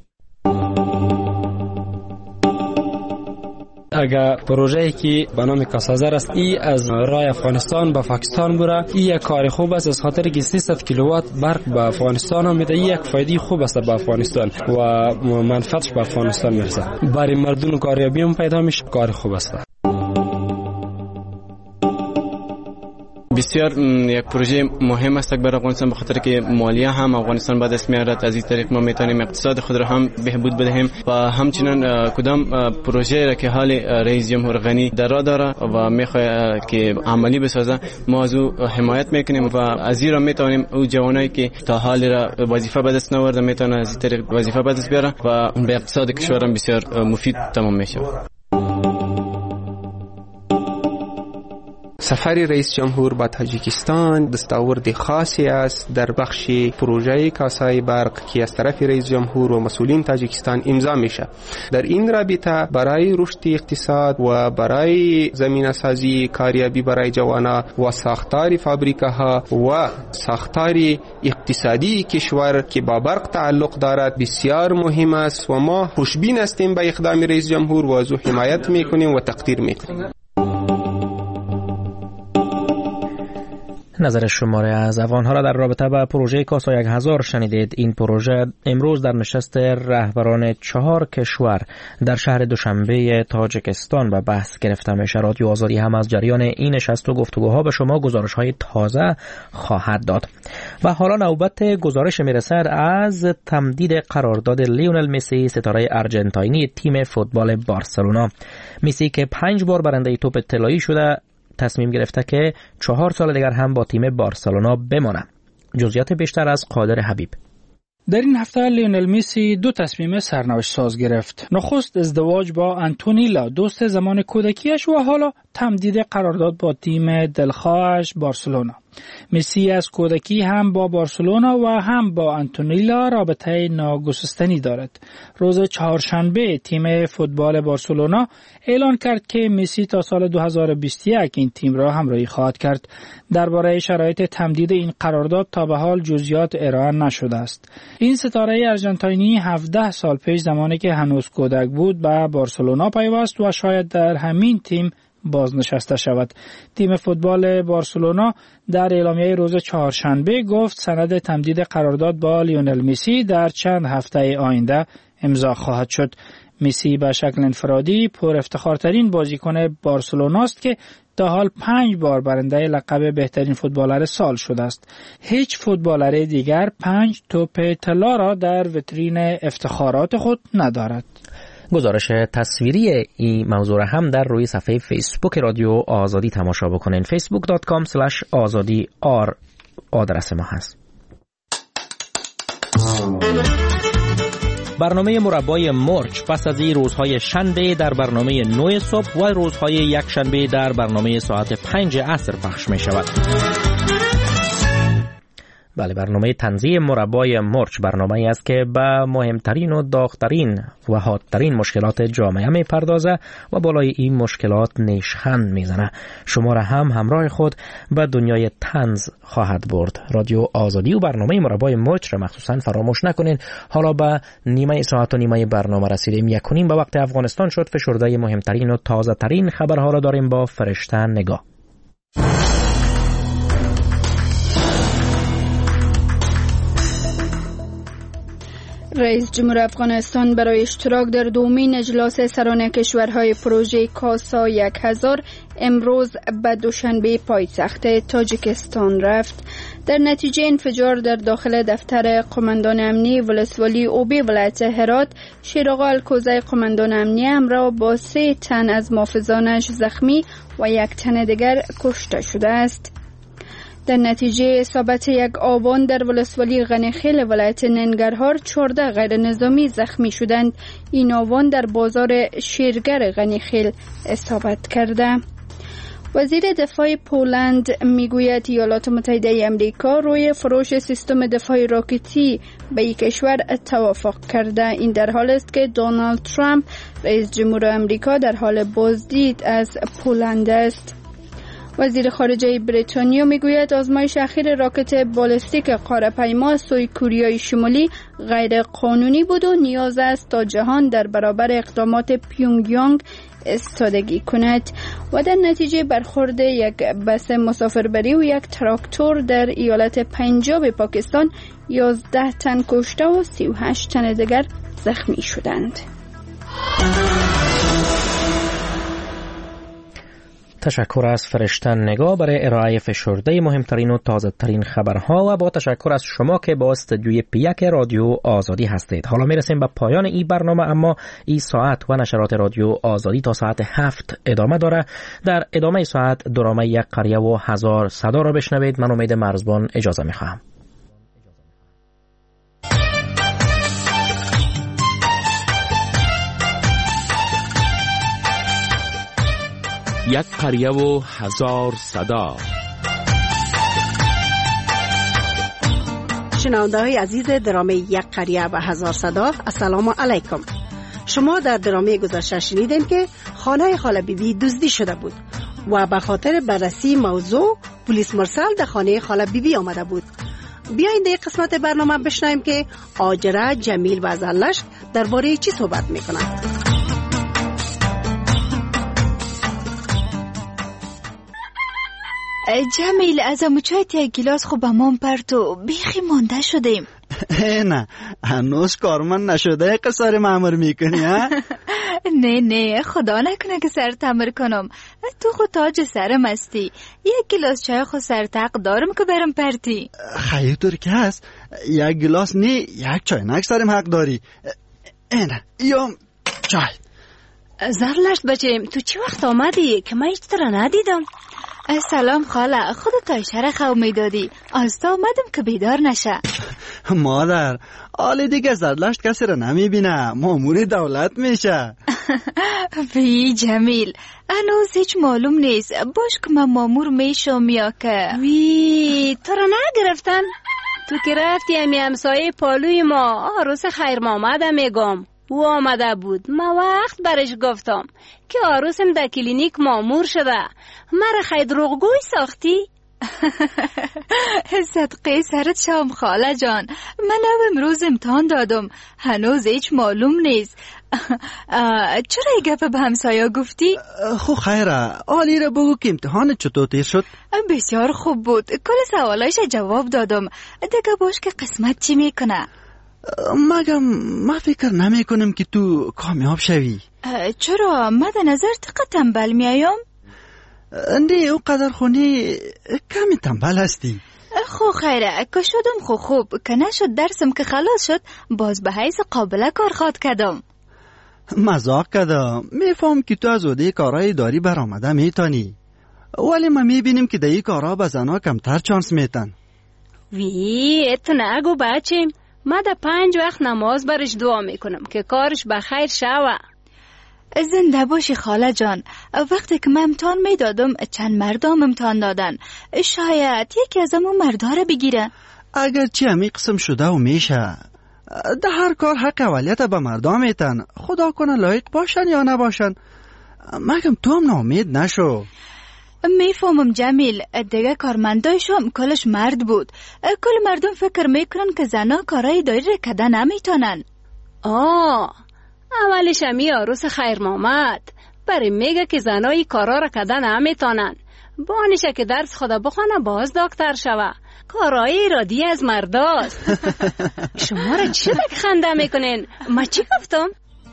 اگر پروژه‌ای که به نام کاسازر است ای از رای افغانستان به پاکستان بره، ای یک کار خوب است، از خاطر که 300 کیلووات برق به افغانستان هم میده. یک فایده خوب است به افغانستان و منفعتش به افغانستان میرسه. برای مردم کاریابی هم پیدا میشه. کار خوب است. بسیار یک پروژه مهم است برای افغانستان، به خاطر که مالیه هم افغانستان بعد از میارد. از این طریق ما میتونیم اقتصاد خود را هم بهبود بدهیم و همچنین کدام پروژه را که حال رئیس جمهور غنی در راه داره و میخواد که عملی بسازه، ما از او حمایت میکنیم و از این را میتونیم او جوانایی که تا حال را وظیفه به دست نآورده میتونه از این طریق وظیفه به دست بیاره و به اقتصاد کشور هم بسیار مفید تمام میشه. سفر رئیس جمهور به تاجیکستان دستاورد خاصی است در بخش پروژه کاسای برق که از طرف رئیس جمهور و مسئولین تاجیکستان امضا میشه. در این رابطه برای رشد اقتصاد و برای زمینه سازی کاریابی برای جوانا و ساختار فابریکاها و ساختار اقتصادی کشور که با برق تعلق دارد بسیار مهم است و ما خوشبین هستیم به اقدام رئیس جمهور و از او حمایت میکنیم و تقدیر میکنیم. نظر شماره از افغان‌ها را در رابطه با پروژه کاسا 1000 شنیدید. این پروژه امروز در نشست رهبران 4 کشور در شهر دوشنبه تاجیکستان به بحث گرفته میشه. رادیو آزادی هم از جریان این نشست و گفتگوها به شما گزارش‌های تازه خواهد داد. و حالا نوبت گزارش میرسد از تمدید قرارداد لیونل مسی ستاره آرژانتینی تیم فوتبال بارسلونا. مسی که 5 بار برنده توپ طلایی شده تصمیم گرفته که 4 سال دیگر هم با تیم بارسلونا بماند. جزئیات بیشتر از قادر حبیب. در این هفته لیونل مسی 2 تصمیم سرنوشت ساز گرفت. نخست ازدواج با آنتونیلا دوست زمان کودکیش و حالا تمدید قرارداد با تیم دلخواهش بارسلونا. مسی از کودکی هم با بارسلونا و هم با آنتونیلا رابطه ناگسستنی دارد. روز چهارشنبه تیم فوتبال بارسلونا اعلان کرد که مسی تا سال 2021 این تیم را همراهی خواهد کرد. درباره شرایط تمدید این قرارداد تا به حال جزئیات ارائه نشده است. این ستاره آرژانتینی 17 سال پیش زمانی که هنوز کودک بود به بارسلونا پیوست و شاید در همین تیم بازنشسته شود. تیم فوتبال بارسلونا در اعلامیه روز چهارشنبه گفت سند تمدید قرارداد با لیونل مسی در چند هفته آینده امضا خواهد شد. مسی به شکل انفرادی پر افتخارترین بازیکن بارسلونا است که تا حال 5 بار برنده لقب بهترین فوتبالر سال شده است. هیچ فوتبالر دیگر 5 توپ طلا را در ویترین افتخارات خود ندارد. گزارش تصویری این موضوع هم در روی صفحه فیسبوک رادیو آزادی تماشا بکنین. facebook.com/azadiyar آدرس ما هست. برنامه مربای مرچ پس از این روزهای شنبه در برنامه 9 صبح و روزهای یک شنبه در برنامه ساعت 5 عصر پخش می شود. بله، برنامه تنزیه مربای مرچ برنامه‌ای است که به مهمترین و داغ‌ترین و حادترین مشکلات جامعه می‌پردازه و بالای این مشکلات نیشخند میزنه. شما را هم همراه خود به دنیای طنز خواهد برد. رادیو آزادی و برنامه مربای مرچ را مخصوصاً فراموش نکنین. حالا به نیمه ساعت و نیمه برنامه رسیدیم. یکونیم به وقت افغانستان شد. فشرده مهمترین و تازه ترین خبرها را داریم با فرشته نگاه. رئیس جمهور افغانستان برای اشتراک در دومین اجلاس سران کشورهای پروژه کاسا 1000 امروز به دوشنبه پایتخت تاجیکستان رفت. در نتیجه انفجار در داخل دفتر قماندان امنی ولسوالی اوبی ولایت هرات، شیرآقا الکوزی قماندان امنی همراه با 3 تن از محافظانش زخمی و 1 تن دیگر کشته شده است. در نتیجه اصابت یک آوان در ولسوالی غنیخیل ولایت ننگرهار 14 غیر نظامی زخمی شدند. این آوان در بازار شیرگر غنیخیل اصابت کرده. وزیر دفاع پولند میگوید ایالات متحده آمریکا روی فروش سیستم دفاع راکتی به این کشور توافق کرده. این در حال است که دونالد ترامپ رئیس جمهور آمریکا در حال بازدید از پولند است. وزیر خارجه بریتانیا میگوید آزمایش اخیر راکت بالستیک قاره‌پیما سوی کوریای شمالی غیر قانونی بود و نیاز است تا جهان در برابر اقدامات پیونگیانگ ایستادگی کند. و در نتیجه برخورد یک بس مسافربری و یک تراکتور در ایالت پنجاب پاکستان 11 تن کشته و 38 تن دیگر زخمی شدند. تشکر از فرشته نگاه برای ارائه فشرده مهمترین و تازه ترین خبرها و با تشکر از شما که با استودیوی پیک رادیو آزادی هستید. حالا میرسیم به پایان این برنامه، اما این ساعت و نشرات رادیو آزادی تا ساعت 7 ادامه داره. در ادامه ساعت درامه یک قریه و 1000 صدا را بشنوید. من امید مرزبان اجازه میخواهم. یک قریه و 1000 صدا. شنونده های عزیز درامه یک قریه و 1000 صدا، السلام علیکم. شما در درامه گذشته شنیدین که خانه خاله بیبی دزدی شده بود و به خاطر بررسی موضوع پلیس مرسل در خانه خاله بیبی آمده بود. بیایید در قسمت برنامه بشنویم که آجره، جمیل و زلش درباره چی صحبت میکنند. جمیل، از اموچایت یک گلاس خوب امام پرتو بیخی مانده شدیم. نه هنوز کارمند نشده قصار معمر میکنی ها؟ نه خدا نکنه که سر تمر کنم. تو خود تاج سرم هستی. یک گلاس چای خود سر تق دارم که برم پرتی. خیلی طور که هست. یک گلاس نه یک چای نک سرم حق داری. اینه یا چای. زرلشت بچیم، تو چی وقت آمدی که من هیچ ترا ندیدم؟ سلام خاله، خودت اشاره خو میدادی. از تا آمدم که بیدار نشه. مادر، حال دیگه زرلشت کسی را نمیبینه، مامور دولت میشه. وی جمیل، هنوز هیچ معلوم نیست باش که من مامور میشم یا که. وی تو را نگرفتن؟ تو که رفتی همی همسایه پالوی ما عروس خیر مامده میگم. او آمده بود، ما وقت برش گفتم که عروسم در کلینیک مامور شده. مرا خیلی دروغگوی ساختی؟ صدقه سرت شام خاله جان، من امروز امتحان دادم، هنوز هیچ معلوم نیست. چرا ای گپ به همسایه گفتی؟ خو خیره، حالی را بگو که امتحان چطور تیر شد؟ بسیار خوب بود، کل سوالایش جواب دادم. دیگه باش که قسمت چی میکنه؟ مگم من فکر نمی کنم که تو کامیاب شوی. چرا؟ من در نظر تقه تنبل میایم؟ نه او قدر خونی کمی تنبل هستی. خو خیره، که شدم خو خوب، که نشد درسم که خلاص شد باز به حیث قابله کار خواد کدم. مزاق کدم، میفهم که تو از عهده کارهای داری برآمده میتانی، ولی ما میبینیم که در این کارها به زنها کمتر چانس میتن. وی تو نگو بچیم، من در 5 وقت نماز برش دعا میکنم که کارش بخیر شوه. زنده باشی خاله جان. وقتی که من امتحان میدادم چند مردم امتحان دادن، شاید یکی از امون مردها بگیره. اگر چی همی قسم شده و میشه، ده هر کار حق اولیت به مردم میتن. خدا کنه لایق باشن یا نباشن. مگم تو هم ناامید نشو. میفهمم جمیل، دیگه کارمندایشم کلش مرد بود. کل مردم فکر میکنن که زنا کارای دایی را کده نمیتونن. اولش همی عروس خیر محمد برای میگه که زنای کارا را کده نمیتونن. بانیشه که درس خدا بخونه باز دکتر شوه. کارای ارادی از مرداست. شما را چی که خنده میکنین؟ ما چی گفتم؟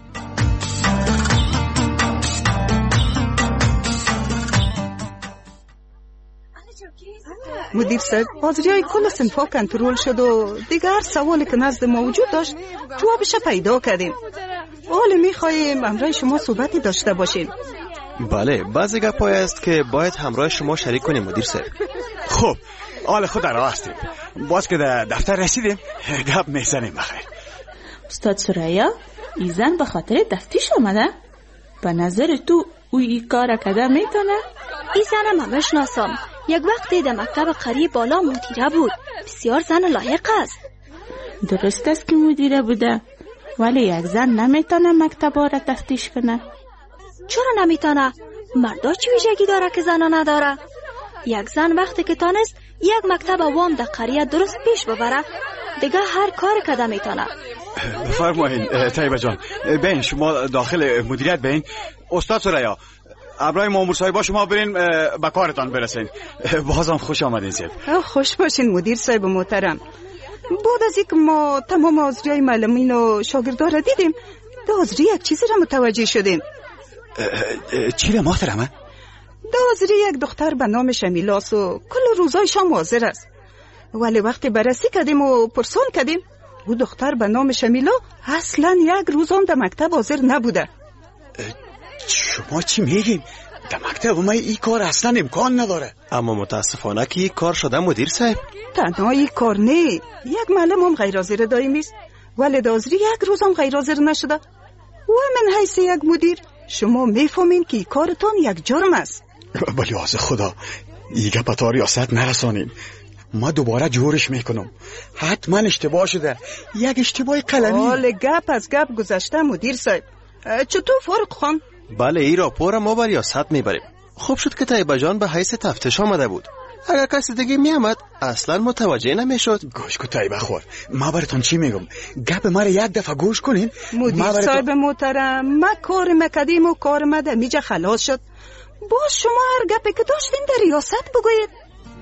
مدیر صاحب، حاضریای کل صنفا کنترل شد و دیگر سوالی که نزد ما وجود داشت جوابش پیدا کردیم. حالا میخواییم همراه شما صحبتی داشته باشیم. بله، بعضی گپای است که باید همراه شما شریک کنیم مدیر صاحب. خب، حال خود را هستیم. باز که در دفتر رسیدیم گپ میزنیم. بخیر. استاد سریا، این زن به خاطر تفتیش آمده؟ به نظر تو او این کار کده میتونه؟ این زن هم شناسم. یک وقتی در مکتب قریب بالا مدیره بود. بسیار زن لایق است. درست است که مدیره بوده، ولی یک زن نمیتونه مکتبا را تفتیش کنه. چرا نمیتونه؟ مردا چی ویژگی داره که زنا نداره؟ یک زن وقتی که تانست یک مکتب عوام در قریه درست پیش ببره، دیگه هر کار کده میتونه. بفرمایین طیبه جان، بین شما داخل مدیریت بین. استاد سریا، ابرای مامور صاحبا شما برین به کارتان برسین. بازم خوش آمدین زیب. خوش باشین مدیر صاحب محترم. بعد از اینکه ما تمام حاضریای معلمین و شاگردا را دیدیم، در حاضری یک چیزی را متوجه شدیم. چی را محترمه؟ در حاضری یک دختر به نام شمیلاست و کل روزای شام حاضر است. ولی وقتی بررسی کردیم و پرسان کردیم، او دختر به نام شمیلا اصلا یک روز هم در مکتب حاضر نبوده. شما چی میگین؟ در مکتب ما این کار اصلا امکان نداره. اما متاسفانه که این کار شده مدیر صاحب. تنها این کار نه، یک معلم هم غیر حاضر دائمی است، ولی در حاضری یک روز هم غیر حاضر نشده. و من حیث یک مدیر شما میفهمین که کارتان یک جرم است. ولی از خدا این گپ تا ریاست نرسانین. ما دوباره جورش میکنم. حتما اشتباه شده، یک اشتباه قلمی. حال گپ از گپ گذشته مدیر صاحب. چطور فارق خان؟ بله، این راپور ما بر ریاست میبریم. خوب شد که طیبه جان به حیث تفتیش آمده بود. اگر کسی دیگه میامد اصلا متوجه نمیشد. گوش کو طیبه خور، ما براتون چی میگم؟ گپ ما را یک دفعه گوش کنین. مدیر صاحب محترم، ما کار مکدیم و کار ما در میجا خلاص شد. باز شما هر گپی که داشتین در ریاست بگوید.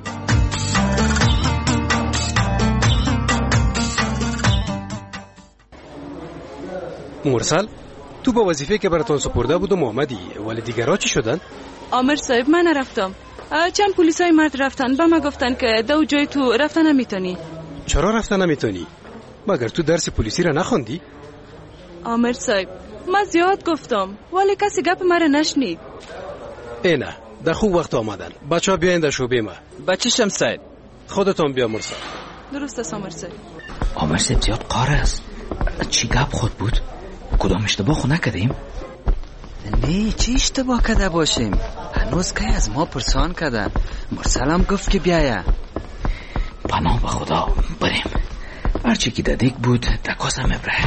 مرسل، تو با وظیفه که براتون سپرده بودم اومدی، ولی دیگرها چی شدن؟ آمر صاحب، من نرفتم. چند پلیسای مرد رفتن به ما گفتن که دو جای تو رفتن نمیتونی. چرا رفتن نمیتونی؟ مگر تو درس پلیسی را نخوندی؟ آمر صاحب، من زیاد گفتم ولی کسی گپ مرا نشنید. نه، در خوب وقت آمدن. بچه ها بیاین در شعبه ما. بچه شمسید، خودتان بیا مرسل. درست است آمر صاحب. آمر صاحب زیاد قاره است. چی گپ خود بود؟ کدام اشتباه خود نکردیم؟ نه، چی اشتباه کرده باشیم؟ هنوز که از ما پرسان کردن. مرسل هم گفت که بیایه. پناه به خدا، بریم. هرچی که دادیک بود دکاسه مبره.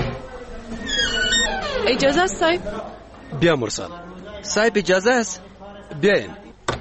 اجازه است صاحب؟ بیا مرسل. صاحب اجازه است؟ بیاین.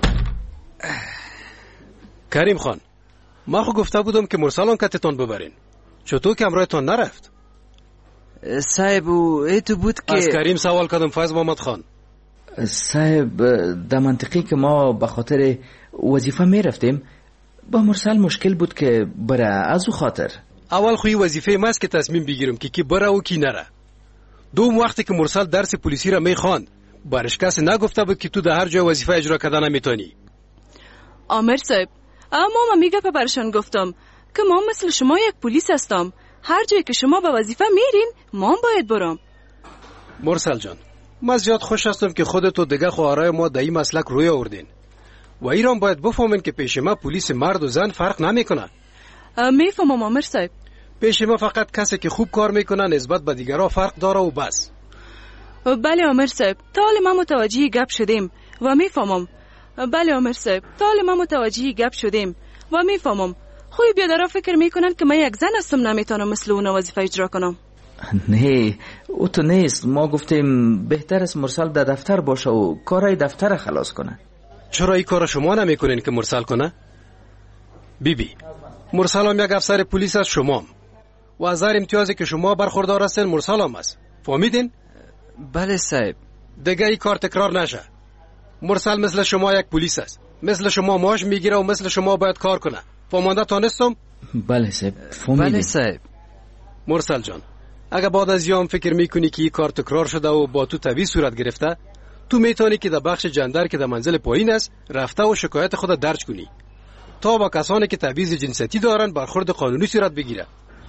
کریم خان، ما خو گفته بودم که مرسل هم کتتان ببرین. چطور که امرایتان نرفت؟ صاحب ایتو بود که از کریم سوال کردم. فیض محمد خان صاحب، در منطقی که ما به خاطر وظیفه می رفتیم، با مرسل مشکل بود که بره. از او خاطر اول خوی وظیفه ماست که تصمیم بگیرم که کی بره و کی نره. دوم وقتی که مرسل درس پلیسی را می خواند، برش کسی نگفته بود که تو در هر جای وظیفه اجرا کردن نمیتونی. آمر صاحب، اما میگه برشان گفتم که ما مثل شما یک پلیس هستم. هر جایی که شما به وظیفه میرین ما باید برم. مرسل جان، من زیاد خوش هستم که خودت و دیگه خواهرای ما در این مسلک روی آوردین و ایران باید بفهمین که پیش ما پلیس مرد و زن فرق نمیکنه. میفهمم آمر صاحب. پیش ما فقط کسی که خوب کار میکنه نسبت به دیگرها فرق داره و بس. بله عامر صاحب، تا حال ما متوجه گپ شدیم و میفهمم. بله عامر صاحب، تا حال ما متوجه گپ شدیم و میفهمم. خوی بیادرها فکر میکنن که من یک زن هستم، نمیتونم مثل اونا وظیفه اجرا کنم. نه، او تو نیست. ما گفتیم بهتر است مرسل در دفتر باشه و کارهای دفتر خلاص کنه. چرا این کار شما نمیکنین که مرسل کنه؟ بیبی، مرسل هم یک افسر پلیس از شما و از هر امتیازی که شما برخوردار هستین مرسل هم است. فهمیدین؟ بله صاحب. دیگه این کار تکرار نشه. مرسل مثل شما یک پلیس است، مثل شما معاش میگیره و مثل شما باید کار کنه. فهمانده تانستم؟ بله صاحب، فهمیدیم. بله صاحب. مرسل جان، اگه بعد از یام فکر میکنی که این کار تکرار شده و با تو طبیعی صورت گرفته، تو میتونی که در بخش جندر که در منزل پایین است رفته و شکایت خود درج کنی تا با کسانی که تبعیض جنسیتی دارن برخورد قانونی صورت بگیره.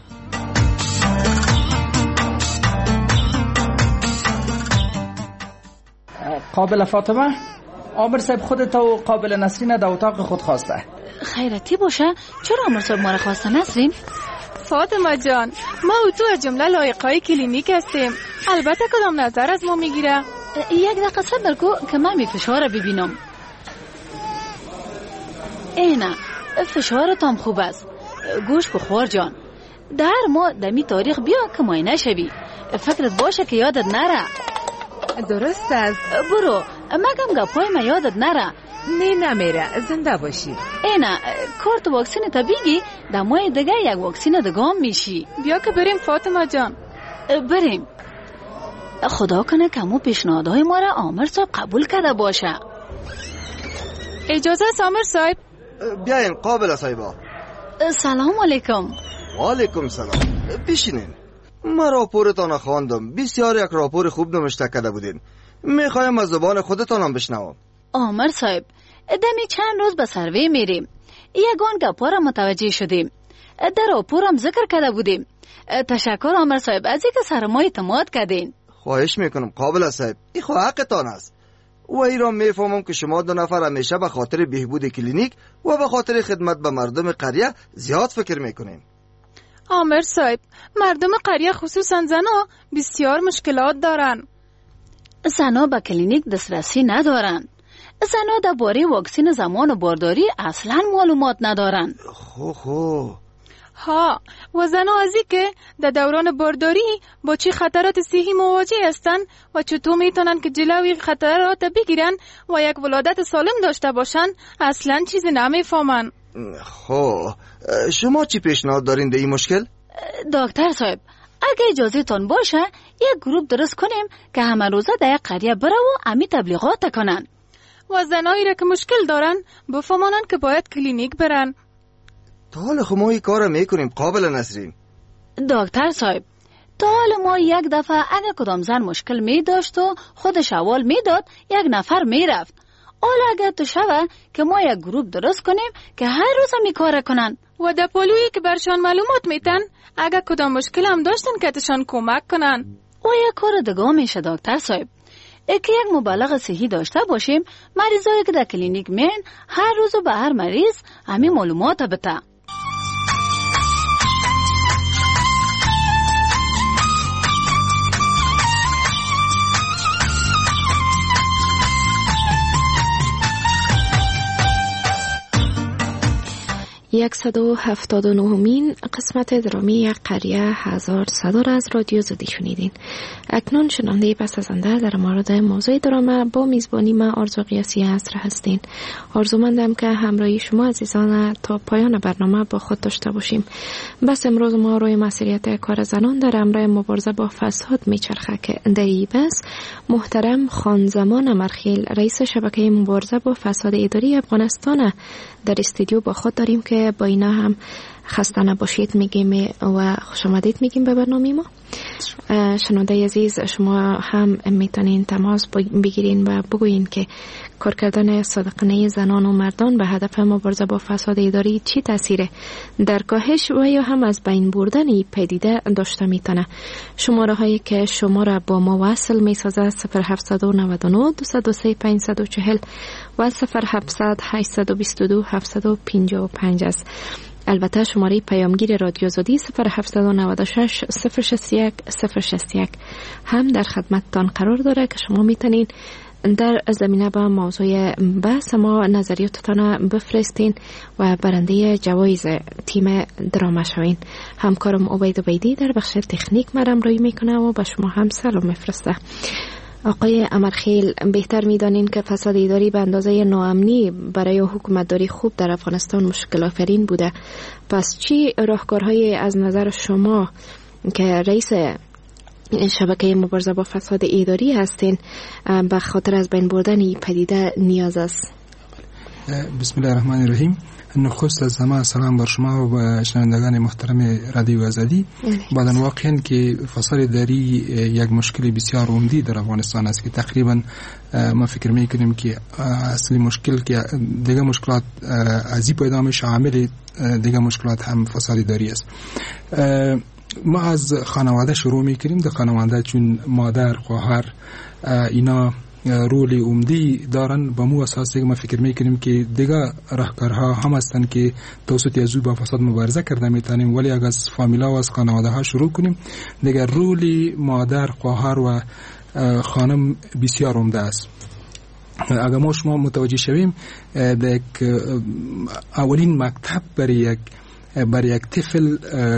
قابل فاطمه، عامر صاحب خودت و قابل نسرین در اتاق خود خواسته. خیرتی باشه. چرا عامر صاحب ما را خواسته نسرین؟ فاطمه جان، ما و تو از جمله لایقای کلینیک هستیم. البته کدام نظر از ما میگیره؟ یک دقیقه صبر کو که من فشار ببینم. اینا فشارتان خوب است. گوش بخور جان، در ما دمی تاریخ بیا که معاینه شوی. فکرت باشه که یادت نره. درست است. برو، مگم گپای ما یادت نره. نه نمیره، زنده باشی. اینا کارت واکسین تا بگی در ماه دیگه یک واکسین دیگه هم میشی. بیا که بریم فاطمه جان. بریم. خدا کنه که مو پیشنهادهای ما را عامر صاحب قبول کرده باشه. اجازه است عامر صاحب؟ بیاین قابل صاحبا. سلام علیکم. و علیکم سلام. بشینین. ما راپورتان خواندم. بسیار یک راپور خوب نوشته کرده بودین. میخوایم از زبان خودتان هم بشنوم. عامر صاحب، دمی چند روز به سروی میریم. یگان گپا را متوجه شدیم. در راپورم ذکر کرده بودیم. تشکر عامر صاحب از اینکه سر ما اعتماد کردین. خواهش میکنم قابل صاحب، این خو حقتان است. و ای را میفهمم که شما دو نفر همیشه به خاطر بهبود کلینیک و به خاطر خدمت به مردم قریه زیاد فکر میکنین. عامر صاحب، مردم قریه خصوصا زنها بسیار مشکلات دارن. زنها به کلینیک دسترسی ندارن. زنها درباره واکسین زمان بارداری اصلا معلومات ندارن. خو ها، و زنها ازی که در دوران بارداری با چی خطرات صحی مواجه هستن و چطور میتونن که جلوی خطرات بگیرن و یک ولادت سالم داشته باشن اصلا چیزی نمیفهمن. خب شما چی پیشنهاد دارین در این مشکل؟ دکتر صاحب، اگه اجازه تان باشه یک گروپ درست کنیم که همه روزه در یک قریه بره و امی تبلیغات کنن و زنایی را که مشکل دارن بفهمانن که باید کلینیک برن. تا حال خب ما این کار میکنیم قابل نسرین. دکتر صاحب، تا حال ما یک دفعه اگه کدام زن مشکل می داشت و خودش اول می داد یک نفر می رفت. حالا اگه تو شوه که ما یک گروپ درست کنیم که هر روز می کار کنن و در پولویی که برشان معلومات میتن اگه کدام مشکل هم داشتن که تشان کمک کنن. و یک کار دیگه میشه دکتر صاحب، که یک مبلغ صحی داشته باشیم. مریضایی که در کلینیک مین هر روز به هر مریض همین معلومات بده. یکصد و 79مین قسمت درامی یک قریه هزار صدا را از رادیو زدی شنیدین. اکنون شنونده پسنده در مورد موضوع درامه با میزبانی ما آرزو قیاسی عصر هستین. آرزومندم که همراهی شما عزیزان تا پایان برنامه با خود داشته باشیم. بس امروز ما روی مسئولیت کار زنان در امر مبارزه با فساد میچرخه که در این بس محترم خانزمان امرخیل رئیس شبکه مبارزه با فساد اداری افغانستان در استودیو با خود داریم که با اینا هم خسته نباشید میگیم و خوش آمدید میگیم به برنامه ما. شنونده عزیز، شما هم میتونین تماس بگیرین و بگوین که کار کردن صادقانه زنان و مردان به هدف مبارزه با فساد اداری چی تاثیر در کاهش و یا هم از بین بردن پدیده داشته میتونه. شماره هایی که شما را با ما وصل میسازه 0799 203 540 و 0700 822 755 است. البته شماره پیامگیر رادیو آزادی 0796 061 061 هم در خدمتتان قرار داره که شما میتونین در زمینه با موضوع بحث ما نظریاتتان بفرستین و برنده جوایز تیم دراما شوین. همکارم عبید عبیدی در بخش تکنیک مرام روی میکنه و به شما هم سلام میفرسته. آقای امرخیل، بهتر میدانین که فساد اداری به اندازه ناامنی برای حکومتداری خوب در افغانستان مشکل آفرین بوده. پس چی راهکارهای از نظر شما که رئیس شبکه مبارزه با فساد اداری هستین به خاطر از بین بردن این پدیده نیاز است؟ بسم الله الرحمن الرحیم. نخست از همه سلام بر شما و به شنوندگان محترم رادیو آزادی. بعدن واقعا که فساد اداری یک مشکل بسیار عمده در افغانستان است که تقریبا ما فکر میکنیم که اصلی مشکل که دیگه مشکلات ازی پیدا میشه، عامل دیگه مشکلات هم فساد اداری است. ما از خانواده شروع میکنیم. در خانواده چون مادر، خواهر اینا رول عمدی دارن، با مو اساس ما فکر میکنیم که دیگه راهکارها هم هستن که توسط ازو با فساد مبارزه کرده میتونیم، ولی اگر از فامیلا و از خانواده ها شروع کنیم دیگه رول مادر، خواهر و خانم بسیار عمده است. اگر ما شما متوجه شویم در اولین مکتب برای یک طفل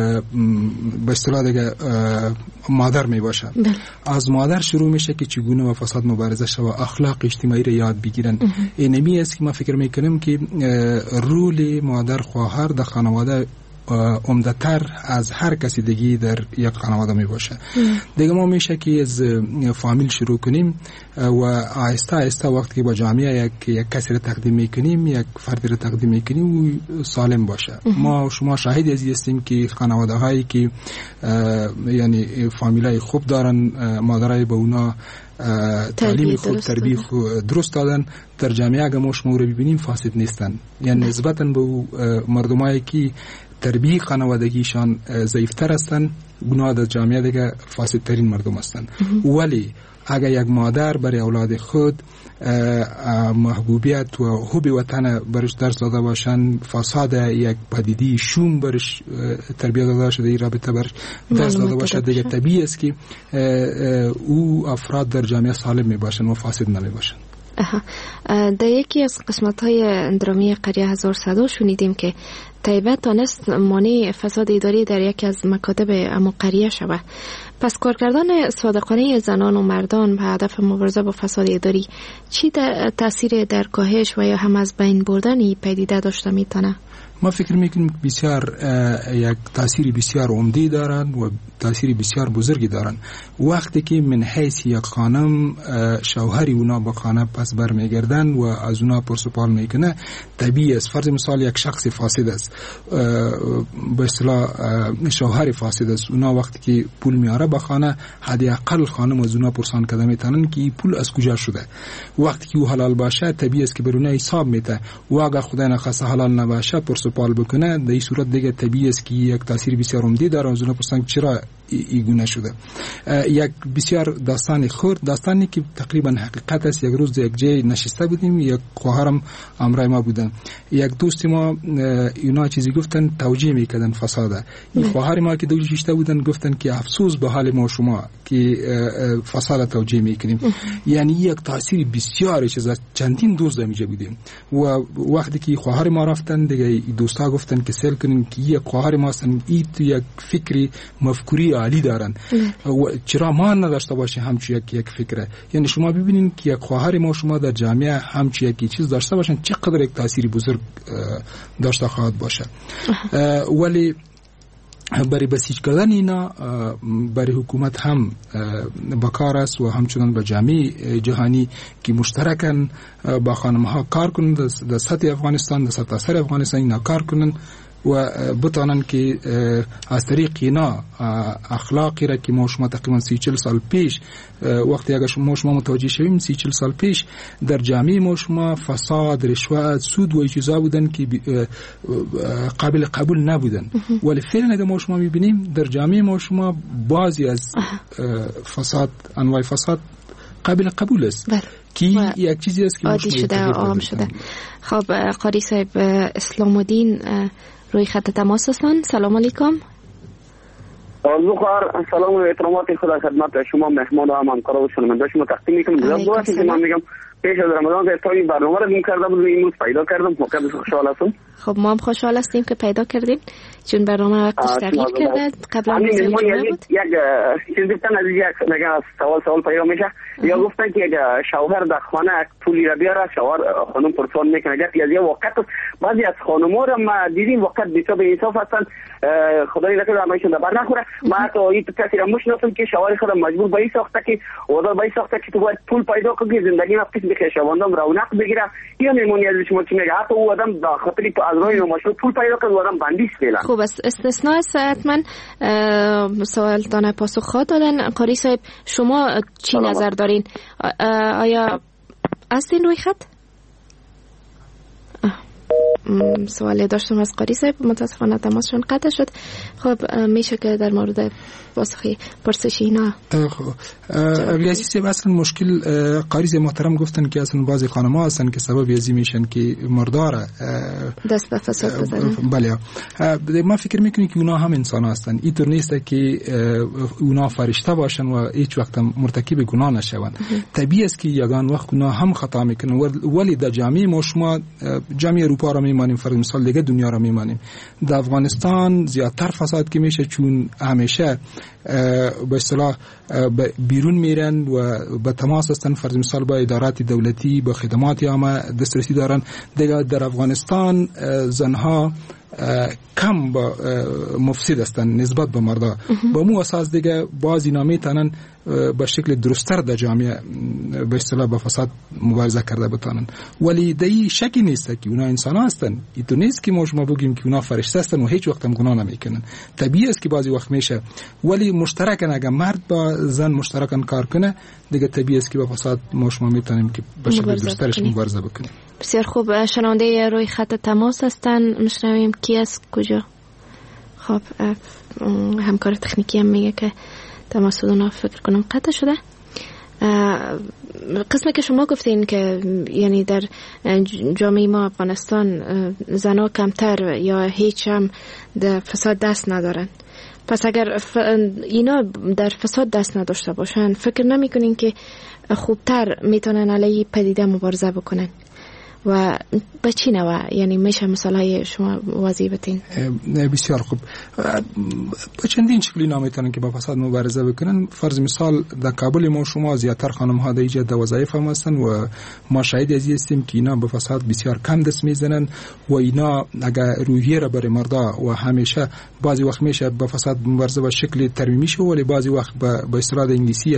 به اصطلاح دیگه مادر می باشه. از مادر شروع میشه که چگونه با فساد مبارزه شود، اخلاق اجتماعی را یاد بگیرن. اینمی است که ما فکر میکنیم که رول مادر، خواهر در خانواده عمده‌تر از هر کسی دیگه در یک خانواده می باشه. دیگه ما میشه که از فامیل شروع کنیم و آهسته آهسته وقتی که با جامعه یک کسی را تقدیم میکنیم، یک فردی را تقدیم میکنیم و سالم باشه. ما شما شاهد ازی هستیم که خانواده هایی که یعنی فامیلای خوب دارن، مادرای به اونا تعلیم خوب، تربیت خوب درست دادن، در جامعه اگه ما شما رو ببینیم فاسد نیستن. یعنی نسبتاً به مردمایی که تربیت خانوادگیشان ضعیفتر هستن، گناه در جامعه دیگه فاسدترین مردم هستن. ولی اگر یک مادر برای اولاد خود محبوبیت و حب وطن برش درس داده باشن، فساد یک پدیده شوم برش تربیت داده شده، این رابطه برش درس داده باشه، دیگه طبیعی است که او افراد در جامعه سالم می باشن و فاسد نمی باشن. در یکی از قسمت‌های درامی قریه 1100 شنیدیم که طیبه تانست مانع فساد اداری در یکی از مکاتب امو قریه شود. پس کارکردان صادقانه زنان و مردان به هدف مبارزه با فساد اداری چی تأثیر در کاهش و یا هم از بین بردن این پدیده داشته میتونه؟ ما فکر میکنیم بسیار یک تاثیر بسیار عمده دارن و تاثیر بسیار بزرگی دارن. وقتی که من حیث یک خانم شوهری اونا با خانه پس برمیگردن و از اونا پرسپال میکنه، طبیعی است. فرض مثال یک شخص فاسد است، به اصطلاح شوهر فاسد است، اونا وقتی که پول میاره با خانه، حداقل خانم از اونا پرسان کرده میتونن که این پول از کجا شده. وقتی که او حلال باشه طبیعی است که بر اونا حساب میته، و اگر خدای نخواسته حلال نباشه پرسپال بکنه، در این صورت دیگه طبیعی است که یک تاثیر بسیار عمده داره. از اونا پرسان چرا این گونه شده. یک بسیار داستان خرد، داستانی که تقریبا حقیقت است. یک روز یک جای نشسته بودیم، یک خواهرم همراه ما بودن، یک دوست ما اینا چیزی گفتن توجیه میکردن فساده. این خواهر ما که دو نشسته بودن گفتن که افسوس به حال ما شما که فساد توجیه میکنیم. یعنی یک تاثیر بسیار چیز است. چندین دوست اینجا بودیم و وقتی که خواهر ما رفتن دیگه دوستا گفتن که سل کنیم که یک خواهر ما هستن، این یک فکری مفکوری عالی دارن و چرا ما نداشته باشه همچون یک فکره. یعنی شما ببینید که یک خواهر ما شما در جامعه همچون یک چیز داشته باشن چقدر یک تاثیر بزرگ داشته خواهد باشه. ولی برای بسیج کردن اینا برای حکومت هم بکار است و همچنان به جامعه جهانی که مشترکاً با خانم‌ها کار کنند، در سطح افغانستان، در سطح اثر افغانستان اینا کار کنند و بتانن که از طریق اینا اخلاقی را که ما شما تقریبا 30-40 سال پیش وقتی اگر ما شما متوجه شویم 30-40 سال پیش در جامعه ما شما فساد، رشوت، سود و چیزا بودن که قابل قبول نبودن، ولی فعلا اگر ما شما میبینیم در جامعه ما شما بعضی از فساد، انواع فساد قابل قبول است که یک چیزی است که عادی شده، عام شده. خب قاری صاحب، اسلام الدین روی خط تماس هستند. سلام علیکم. زوخار سلام و احترامات خدا خدمت شما مهمان و همکارا و شنونده شما تقدیم میکنم. دو وقتی که من میگم پیش از رمضان که تا این برنامه رو گم کرده بود این روز پیدا کردم. واقعا خوشحال هستم. خب ما هم خوشحال هستیم که پیدا کردیم چون برنامه وقتش تغییر کرده. قبلا یک چیز گفتن از یک سوال پیدا میشه یا گفتن که شوهر در خانه پولی را بیاره شوهر خانم پرسان میکنه. از یه وقت بعضی از خانم‌ها رو ما دیدیم وقت بی‌تا به انصاف هستن خدای نکنه همایشون بر نخوره. ما تا این کسی را مشناسم که شوهر خودم مجبور به این ساخته که وضع به این ساخته که تو باید پول پیدا کنی زندگی نفس بخیر شواندم رونق بگیره یا میمونی از شما چی میگه حتی او آدم خاطر از راه ماشین پول پیدا کنه آدم بندیش فعلا. خوب است. استثناء است. حتما سوال دانه پاسخ خواهد دادن. قاری صاحب شما چی نظر دارین؟ آیا هستین روی خط؟ سوالی داشتم از قاری صاحب متاسفانه تماسشون قطع شد. خب میشه که در مورد پاسخی پرسش اینا عزیز صاحب اصلا مشکل قاری محترم گفتن که اصلا بعضی خانم‌ها هستن که سبب ازی میشن که مردار دست به فساد بزنن. بله ما فکر میکنیم که اونا هم انسان هستن. اینطور نیست که اونا فرشته باشن و هیچ وقت مرتکب گناه نشون. طبیعی است که یگان وقت اونا هم خطا میکنن ولی در جامعه ما شما جامعه اروپا را میمانیم فرض مثال دیگه دنیا را میمانیم. در افغانستان زیادتر فساد که میشه چون همیشه به اصطلاح بیرون میرن و به تماس هستن فرض مثال با ادارات دولتی با خدمات عامه دسترسی دارن. دیگه در افغانستان زنها کم با مفسد هستن نسبت به مردا. با مو اساس دیگه باز اینا میتونن به شکل درست‌تر در جامعه به اصطلاح با فساد مبارزه کرده بتونن. ولی دی شکی نیست که اونا انسان هستن. این نیست که ما بگیم که اونا فرشته هستن و هیچ وقت هم گناه نمیکنن. طبیعی است که بعضی وقت میشه ولی مشترکن. اگر مرد با زن مشترکن کار کنه دیگه طبیعی است که با فساد ما میتونیم که به شکل درست‌ترش مبارزه بکنیم. بسیار خوب. شنونده روی خط تماس هستن. میشنویم کی است کجا؟ خب همکار تکنیکی هم میگه که تماس اونا فکر کنم قطع شده. قسمی که شما گفتین که یعنی در جامعه ما افغانستان زنها کمتر یا هیچ هم در فساد دست ندارن. پس اگر اینا در فساد دست نداشته باشن فکر نمی کنین که خوبتر میتونن علیه پدیده مبارزه بکنن و به چی نوع یعنی میشه مثالهای شما واضح بتین؟ بسیار خوب. به چندین شکلی نمیتونن که با فساد مبارزه بکنن. فرض مثال در کابل ما شما زیادتر خانم ها در ایجاد وظایف هم هستن و ما شاهد از هستیم که اینا به فساد بسیار کم دست میزنن و اینا اگر روحیه را برای مردا و همیشه بعضی وقت میشه با فساد مبارزه به شکل ترمیمی شه ولی بعضی وقت به اصطلاح انگلیسی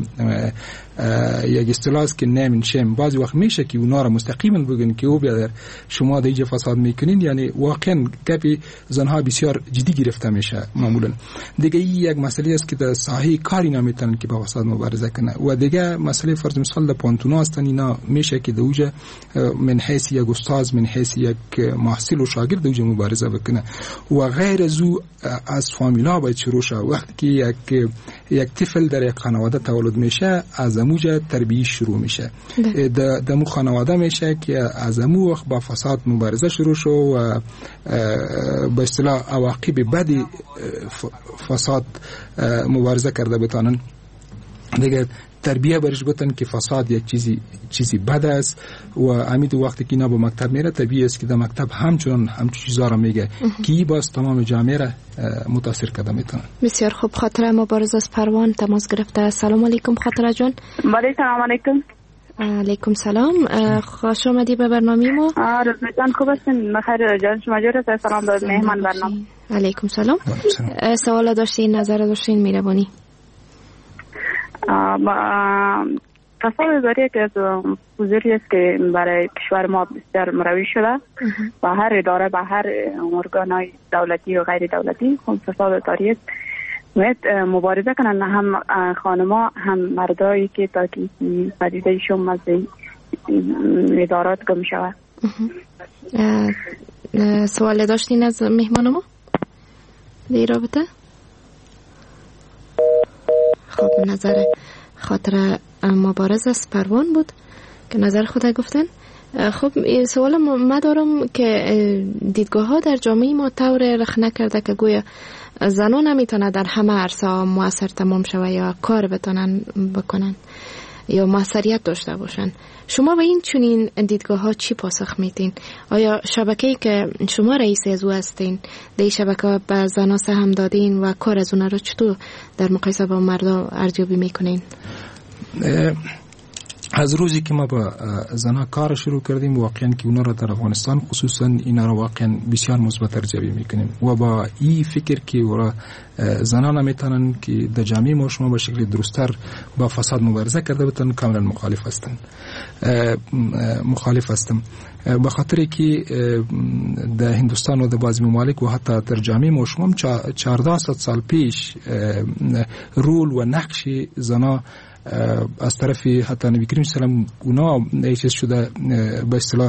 یک اصطلاح است که نیم شم بعضی وقت میشه که اونا را مستقیما بگن که او بیادر شما دیگه فساد میکنین. یعنی واقعا گپی زنها بسیار جدی گرفته میشه معمولا. دیگه یک مسئله است که در ساحه کاری نمیتونن که با فساد مبارزه کنه و دیگه مسئله فرض مثال در پانتونا هستن. اینا میشه که دوجه من حیث یک استاد من حیث یک محصل و شاگرد دوجه مبارزه بکنه و غیر از او از فامیلا باید شروع شه. وقتی که یک طفل در یک خانواده تولد میشه از اموجه تربیت شروع میشه. در مو خانواده میشه که از امو وقت با فساد مبارزه شروع شو و به اصطلاح عواقب بدی فساد مبارزه کرده بتانن. دیگه تربیه برش گفتن که فساد یک چیزی بد است و امید وقتی که اینا به مکتب میره طبیعی است که در مکتب همچون چیزا رو میگه که باز تمام جامعه را متاثر کرده میتونه. بسیار خوب. خاطره مبارزه از پروان تماس گرفته. سلام علیکم خاطره جان. بله سلام علیکم. علیکم سلام. خوش آمدی به برنامه ما. رضوان خوب هستین؟ بخیر جان شما جور سلام به مهمان برنامه. علیکم سلام. سوال داشتین نظر داشتین میربانی؟ فساد اداری که از بزرگی است که برای کشور ما بسیار مروی شده با هر اداره با هر ارگانهای دولتی و غیر دولتی فساد اداری است. باید مبارزه کنن هم خانما هم مردایی که تا که پدیده شما از ادارات گم شود. سوال داشتین از مهمان ما در رابطه؟ خب نظر خاطر مبارز از پروان بود که نظر خود گفتن. خب سوال ما دارم که دیدگاه ها در جامعه ما طور رخ نکرده که گویا زنان نمیتونه در همه عرصه موثر تمام شوه یا کار بتونن بکنن یا موثریت داشته باشن. شما به این چنین دیدگاه ها چی پاسخ میدین؟ آیا شبکه‌ای که شما رئیس از او هستین در شبکه به زنان سهم دادین و کار از اونها رو چطور در مقایسه با مردم ارزیابی میکنین؟ از روزی که ما با زنها کار شروع کردیم واقعا که اونا را در افغانستان خصوصا اینا را واقعا بسیار مثبت ارزیابی میکنیم و با این فکر که ورا زنها نمیتونن که در جامعه ما شما به شکل درست‌تر با فساد مبارزه کرده بتن کاملا مخالف هستم به خاطر که در هندوستان و در بعضی ممالک و حتی در جامعه ما شما 1400 سال پیش رول و نقش زنها از طرف حتی نبی کریم صلی الله علیه و آله اونا چیز شده به اصطلاح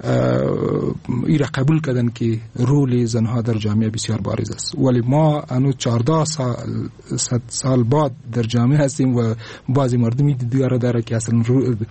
ایره قبول کردن که رول زنها در جامعه بسیار بارز است، ولی ما انو 14 سال بعد در جامعه هستیم و بعضی مردمی دیگر داره که اصلا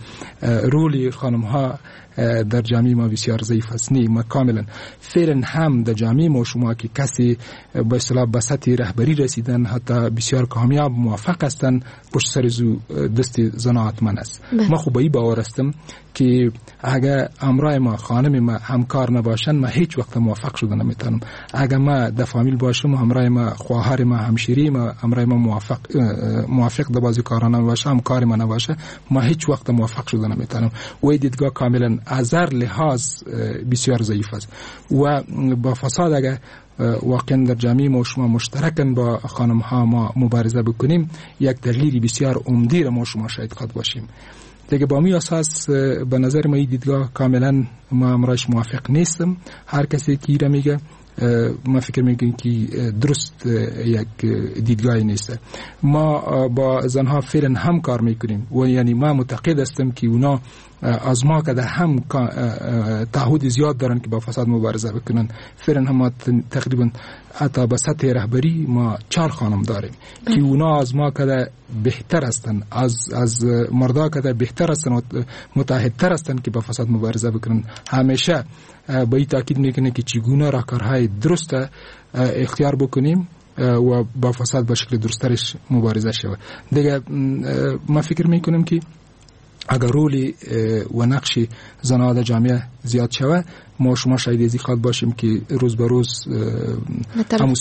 رول خانم ها در جامعه ما بسیار ضعیف است. نه، ما کاملا فعلا هم در جامعه ما شما که کسی به اصطلاح به سطح رهبری رسیدن حتی بسیار کامیاب موفق هستند پشت سر دست زنها حتما است. ما خوب به این باور هستم که اگر امرای ما خانم ما همکار نباشن ما هیچ وقت موفق شده نمیتونم. اگر ما در فامیل باشم همراه ما خواهر ما همشیری ما امرای ما موفق در بازی کارا نباشه همکار ما نباشه ما هیچ وقت موفق شده نمیتونم. و دیدگاه کاملا از هر لحاظ بسیار ضعیف است و با فساد اگر واقعا در جامعه ما شما مشترکاً با خانم ها ما مبارزه بکنیم یک تغییری بسیار عمده را ما شما شاید خواهد باشیم. دیگه با می اساس به نظر ما این دیدگاه کاملا ما امرایش موافق نیستم. هر کسی که ایره میگه ما فکر میکنیم که درست یک دیدگاهی نیست. ما با زنها فعلا هم کار میکنیم و یعنی ما معتقد هستم که اونا از ما که هم تعهد زیاد دارن که با فساد مبارزه بکنن. فعلا هم تقریبا حتی به سطح رهبری ما 4 خانم داریم که اونا از ما که بهتر هستن، از مردا که بهتر هستن و متعهدتر هستن که با فساد مبارزه بکنن. همیشه با این تاکید میکنه که چگونه راهکارهای درست اختیار بکنیم و با فساد به شکل درسترش مبارزه شود. دیگه ما فکر میکنم که اگر رولی و نقش زنها در جامعه زیاد شود ما شما شاید ازی خواد باشیم که روز به روز همون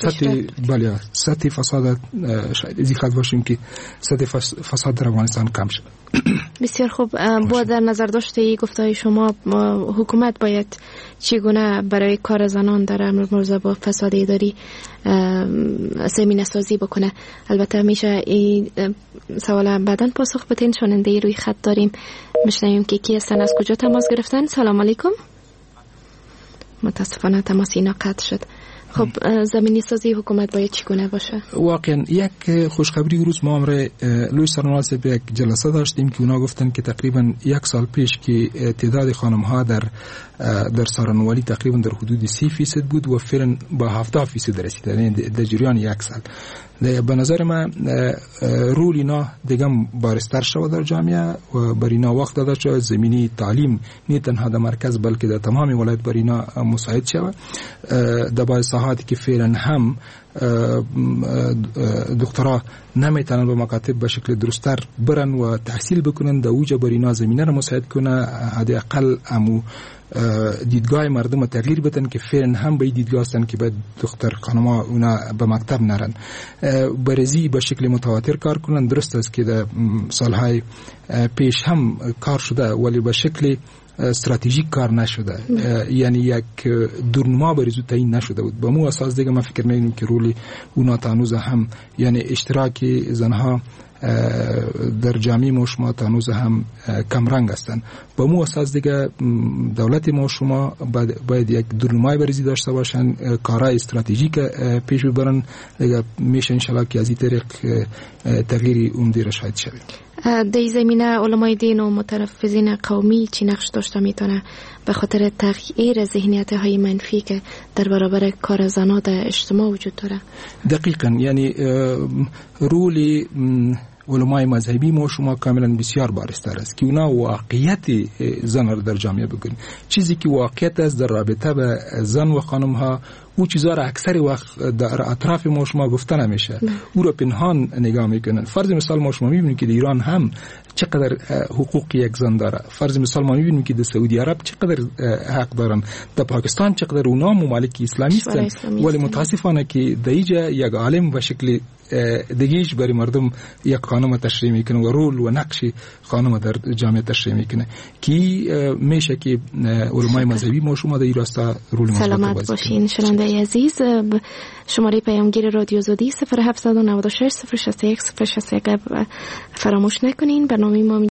سطح فساد شاید ازی خواد باشیم که سطح فساد در افغانستان کم شد. بسیار خوب. با در نظر داشته گفتهای شما حکومت باید چگونه برای کار زنان در مبارزه با فساد اداری زمینه سازی بکنه. البته میشه این سوال بعداً پاسخ بدین شنونده روی خط داریم. میشنویم که کی هستن، از کجا تماس گرفتن؟ سلام علیکم. متاسفانه تماس اینا قطع شد. خب زمینی سازی حکومت باید چگونه باشه؟ واقعا یک خوشخبری روز ما امر لوی سرنواز به یک جلسه داشتیم که اونا گفتن که تقریبا 1 سال پیش که تعداد خانم ها در سارنوالی تقریبا در حدود 30% بود و فعلا با 70% رسیده، یعنی در جریان 1 سال. به نظر من رول اینا دیگه بارستر شود در جامعه و بر اینا وقت داده شود زمینی تعلیم نه تنها در مرکز بلکه در تمام ولایت بر اینا مساعد شود. در بعض ساحاتی که فعلا هم دکترا نمیتونن به مکاتب به شکل درستر برن و تحصیل بکنن، در اوجه بر اینا زمینه را مساعد کنه حداقل امو دیدگاه مردم تغییر بدن که فعلا هم به دیدگاه هستن که به دختر خانم‌ها اونا به مکتب نرن، برزی به شکل متواتر کار کنن. درست است که در سالهای پیش هم کار شده ولی به شکل استراتژیک کار نشده، یعنی یک دورنما بریزو تعیین نشده بود. با مو اساس دیگه ما فکر می‌کنیم که رولی اونا تانوز هم یعنی اشتراک زنها در جامعه ما شما تانوز هم کم رنگ هستند. با مو اساس دیگه دولت ما شما باید یک دورنمای بریزی داشته باشن، کارهای استراتژیک پیش ببرن دیگه میشه انشالله که از این طریق تغییری عمده را شاهد شویم. در زمینه علمای دین و مترفضین قومی چی نقش داشته میتونه به خاطر تغییر ذهنیت های منفی که در برابر کار زنان در اجتماع وجود داره؟ دقیقاً، یعنی رولی علمای مذهبی ما شما کاملا بسیار بارستر است که اونا واقعیت زن را در جامعه بگن. چیزی که واقعیت است در رابطه به زن و خانم ها او چیزا را اکثر وقت در اطراف ما شما گفته نمیشه، او را پنهان نگاه میکنن. فرض مثال ما شما میبینید که در ایران هم چقدر حقوق یک زن داره. فرض مثال ما میبینیم که در سعودی عرب چقدر حق دارن، در پاکستان چقدر اونا ممالک اسلامی هستند، ولی متاسفانه که در اینجا یک عالم و شکل دیگهش برای مردم یک خانم تشریح میکنه و رول و نقش خانم در جامعه تشریح میکنه که میشه که علمای مذهبی ما شما در این راستا رول سلامت باشین. شنونده عزیز، شماره پیامگیر رادیو زودی 0796 061 061 فراموش نکنین. برنامه ما